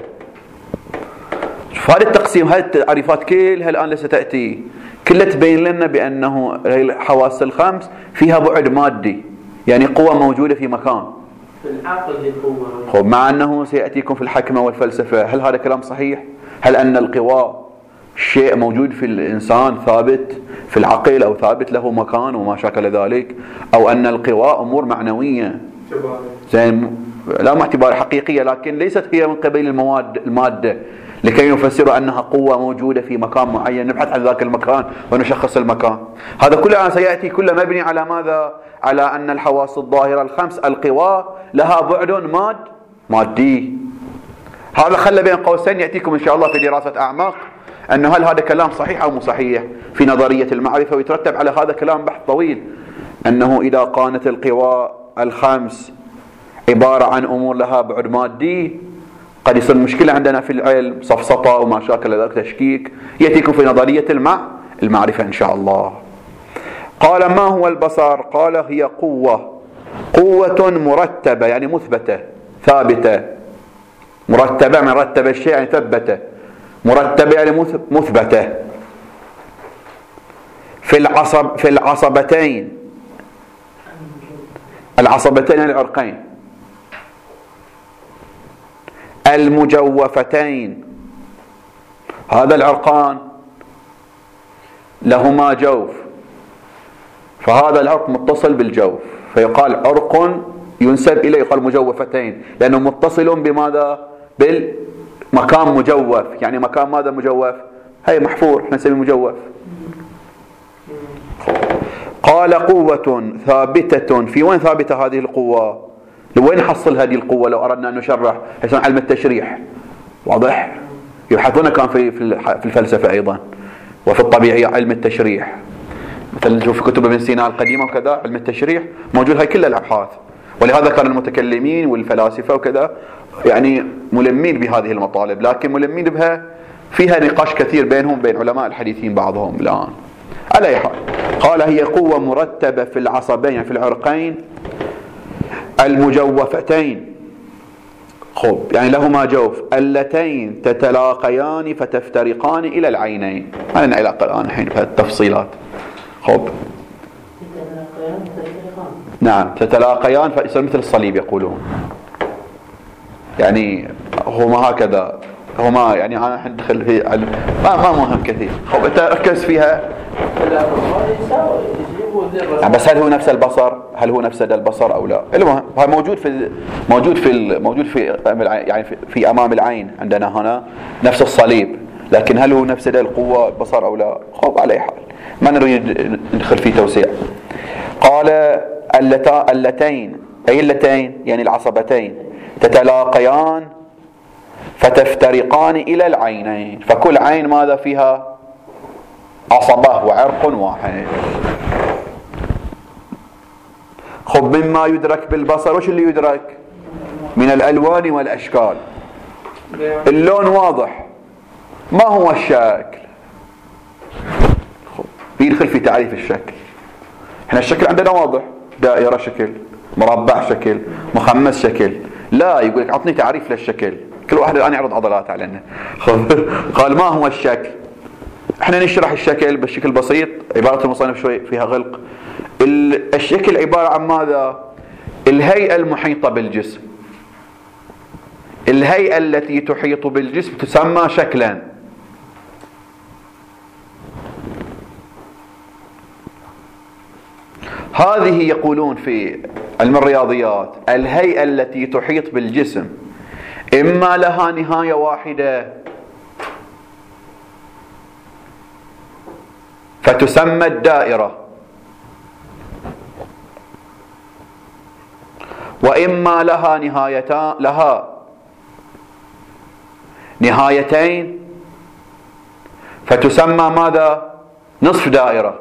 هذا التقسيم، هذه التعريفات كلها الآن لسه تأتي، كلها تبين لنا بأنه الحواس الخمس فيها بعد مادي، يعني قوة موجودة في مكان. في العقل القوة. خب، مع أنه سيأتيكم في الحكمة والفلسفة، هل هذا كلام صحيح؟ هل أن القوى شيء موجود في الإنسان ثابت في العقل أو ثابت له مكان وما شاكل ذلك، أو أن القوى أمور معنوية زين لا معتبار حقيقية، لكن ليست هي من قبيل المادة لكي نفسر أنها قوة موجودة في مكان معين نبحث عن ذاك المكان ونشخص المكان. هذا كله سيأتي، كله مبني على ماذا؟ على أن الحواس الظاهرة الخمس القوى لها بعد مادي. هذا خلى بين قوسين يأتيكم إن شاء الله في دراسة أعماق أنه هل هذا كلام صحيح أو مو صحيح في نظرية المعرفة، ويترتب على هذا كلام بحث طويل، أنه إذا كانت القوى الخمس عبارة عن أمور لها بعد مادي قد يصير مشكلة عندنا في العلم، سفسطة وما شاكل ذلك، تشكيك، يأتيكم في نظرية المعرفة إن شاء الله. قال ما هو البصر؟ قال هي قوة مرتبة يعني مثبتة ثابتة، مرتبة من رتب الشيء يعني ثبته، مرتبة يعني مثبتة، في العصبتين يعني العرقين، المجوفتين، هذا العرقان لهما جوف، فهذا العرق متصل بالجوف فيقال عرق ينسب إليه، يقال مجوفتين لأنه متصل بماذا؟ بالمكان مجوف. يعني مكان ماذا مجوف؟ هي محفور، احنا نسميه مجوف. قال قوة ثابتة، في وين ثابتة هذه القوة؟ لوين نحصل هذه القوة لو أردنا أن نشرح؟ يسمى علم التشريح، واضح؟ يبحثون كان في الفلسفة أيضا وفي الطبيعية علم التشريح، مثلا نشوف في كتب ابن سينا القديمة وكذا علم التشريح موجود هاي كل الأبحاث، ولهذا كان المتكلمين والفلاسفة وكذا يعني ملمين بهذه المطالب، لكن ملمين بها فيها نقاش كثير بينهم بين علماء الحديثين بعضهم الآن. على أي حال قال هي قوة مرتبة في العصبين في العرقين المجوفتين، خب يعني لهما جوف، اللتين تتلاقيان فتفترقان إلى العينين. ما لنا علاقة الآن الحين بهذه التفصيلات. خب نعم تتلاقيان فيصير مثل الصليب يقولون، يعني هما هكذا، هما يعني أنا ندخل في ما مهم كثير. خب أنت ركز فيها يعني، بس هل هو نفس البصر؟ هل هو نفس البصر أو لا؟ المهم هذا موجود في يعني في أمام العين عندنا هنا نفس الصليب، لكن هل هو نفس القوة البصر أو لا؟ خب على أي حال ما نريد ندخل في توسيع. قال اللتين أي اللتين يعني العصبتين تتلاقيان فتفترقان إلى العينين، فكل عين ماذا فيها؟ عصبة وعرق واحد. خب مما يدرك بالبصر وش اللي يدرك؟ من الألوان والأشكال. اللون واضح، ما هو الشكل؟ يدخل في تعريف الشكل. احنا الشكل عندنا واضح، دائرة شكل، مربع شكل، مخمس شكل. لا، يقول لك اعطني تعريف للشكل، كل واحد الآن يعرض عضلات علينا. قال ما هو الشكل؟ احنا نشرح الشكل بشكل بسيط، عبارة المصنف شوي فيها غلق. الشكل عبارة عن ماذا؟ الهيئة المحيطة بالجسم، الهيئة التي تحيط بالجسم تسمى شكلا. هذه يقولون في علم الرياضيات الهيئة التي تحيط بالجسم إما لها نهاية واحدة فتسمى الدائرة، وإما لها نهايتين فتسمى ماذا؟ نصف دائرة،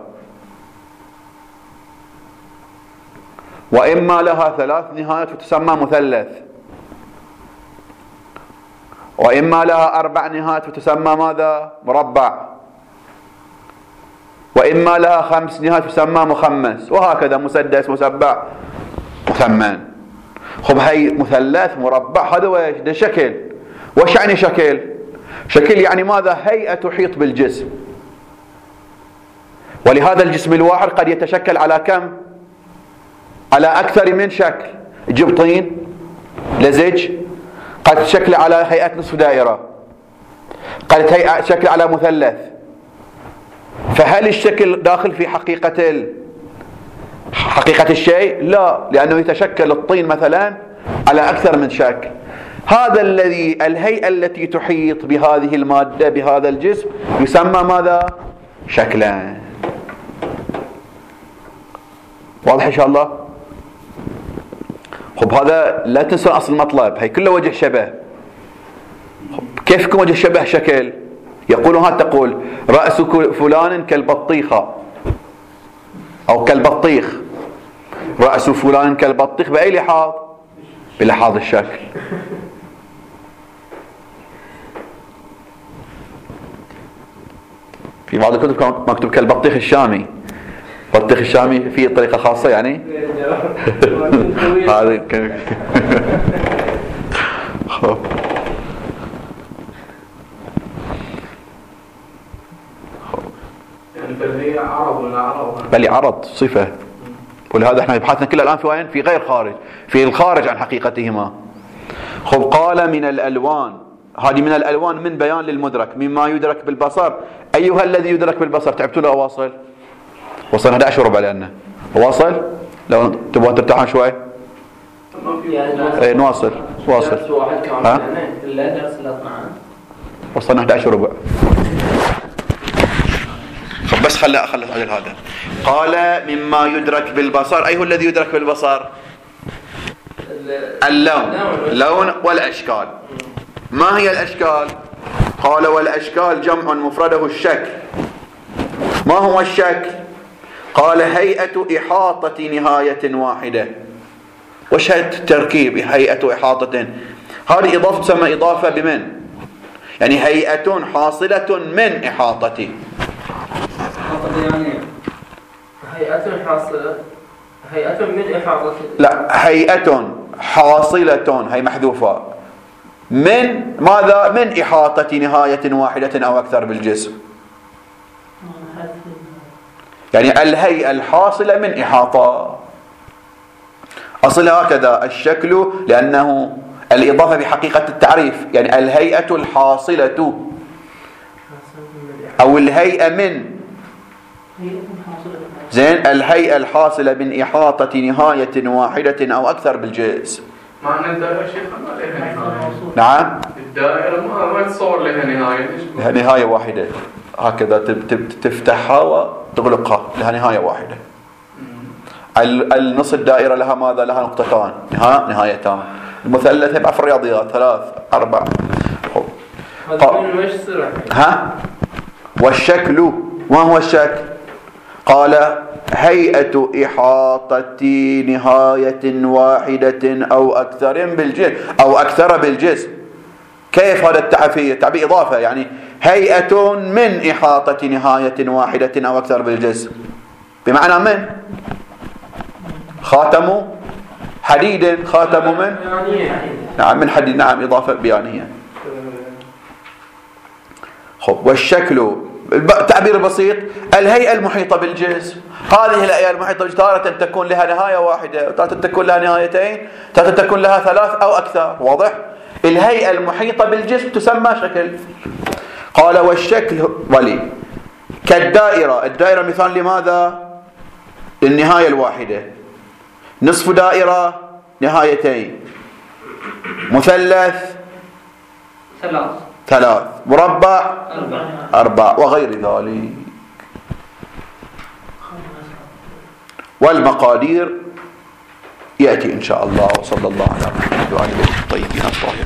وإما لها 3 نهايات فتسمى مثلث، وإما لها 4 نهايات فتسمى ماذا؟ مربع، وإما لها 5 نهايات تسمى مخمس، وهكذا مسدس مسبع مثمن. خب هي مثلث مربع هذا وش؟ ده شكل. وش يعني شكل؟ شكل يعني ماذا؟ هيئة تحيط بالجسم. ولهذا الجسم الواحد قد يتشكل على كم؟ على أكثر من شكل. جيب طين لزج قد تشكل على هيئة نصف دائرة، قد تشكل على مثلث. فهل الشكل داخل في حقيقة الشيء؟ لا، لأنه يتشكل الطين مثلا على أكثر من شكل. هذا الهيئة التي تحيط بهذه المادة بهذا الجسم يسمى ماذا؟ شكلا. واضح إن شاء الله؟ خب هذا لا تنسوا أصل المطلب، هي كله وجه شبه. كيف يكون وجه شبه شكل؟ يقولها تقول رأس فلان كالبطيخة أو كالبطيخ، رأس فلان كالبطيخ بأي لحاظ؟ بلحاظ الشكل. في بعض الكتب مكتوب كالبطيخ الشامي، البطيخ الشامي فيه طريقة خاصة يعني هذه يعني عرض ولا عرض؟ بل عرض صفة، ولهذا احنا ابحاثنا كلها الآن في وين؟ في غير خارج، في الخارج عن حقيقتهما. خب قال من الألوان، هذه من الألوان من بيان للمدرك مما يدرك بالبصر. أيها الذي يدرك بالبصر؟ تعبتوا له أواصل؟ وصلنا 11 وربع لأنه واصل. لو تبغى ترتاحون شوي نواصل. واصل. ها؟ وصلنا 11 وربع. طب بس خلص أجل هذا. قال مما يدرك بالبصر. أي هو الذي يدرك بالبصر؟ اللون والأشكال. ما هي الأشكال؟ قال والأشكال جمع مفرده الشكل. ما هو الشكل؟ قال هيئة إحاطة نهاية واحدة. وش هي التركيب هيئة إحاطة؟ هذه إضافة تسمى إضافة بمن؟ يعني هيئة حاصلة من إحاطة. يعني هيئة حاصلة، هيئة من إحاطة. لا، هيئة حاصلة، هي محذوفة، من ماذا؟ من إحاطة نهاية واحدة أو أكثر بالجسم. يعني الهيئة الحاصلة من إحاطة. أصلها هكذا الشكل، لأنه الإضافة بحقيقة التعريف، يعني الهيئة الحاصلة أو الهيئة من زين الهيئة الحاصلة من إحاطة نهاية واحدة أو أكثر بالجسم. معنى الدائرة شيخ ما لها نهاية. نعم. الدائرة ما تصور لها نهاية. لها نهاية واحدة، هكذا تفتحها وتغلقها، لها نهاية واحدة. النص الدائرة لها ماذا؟ لها نقطتان، نهايتان. المثلث يبقى في الرياضيات 3 4. ها؟ والشكل، ما هو الشكل؟ قال هيئة إحاطة نهاية واحدة أو أكثر بالجسم أو أكثر بالجسم. كيف هذا التعبير؟ تعبير إضافة، يعني هيئة من إحاطة نهاية واحدة أو أكثر بالجسم، بمعنى من؟ خاتم حديد، خاتم من؟ نعم من حديد، نعم إضافة بيانية. خب والشكل التعبير البسيط الهيئة المحيطة بالجسم. هذه الهيئة المحيطة بالجسم تارة تكون لها نهاية واحدة، تارة تكون لها نهايتين، تارة تكون لها 3 أو أكثر. واضح؟ الهيئة المحيطة بالجسم تسمى شكل. قال والشكل ولي كالدائرة. الدائرة مثال لماذا؟ للنهاية الواحدة. نصف دائرة نهايتين، مثلث 3، مربع 4 وغير ذلك. والمقادير يأتي إن شاء الله. وصلى الله على محمد وعلى آله الطيبين الطاهرين.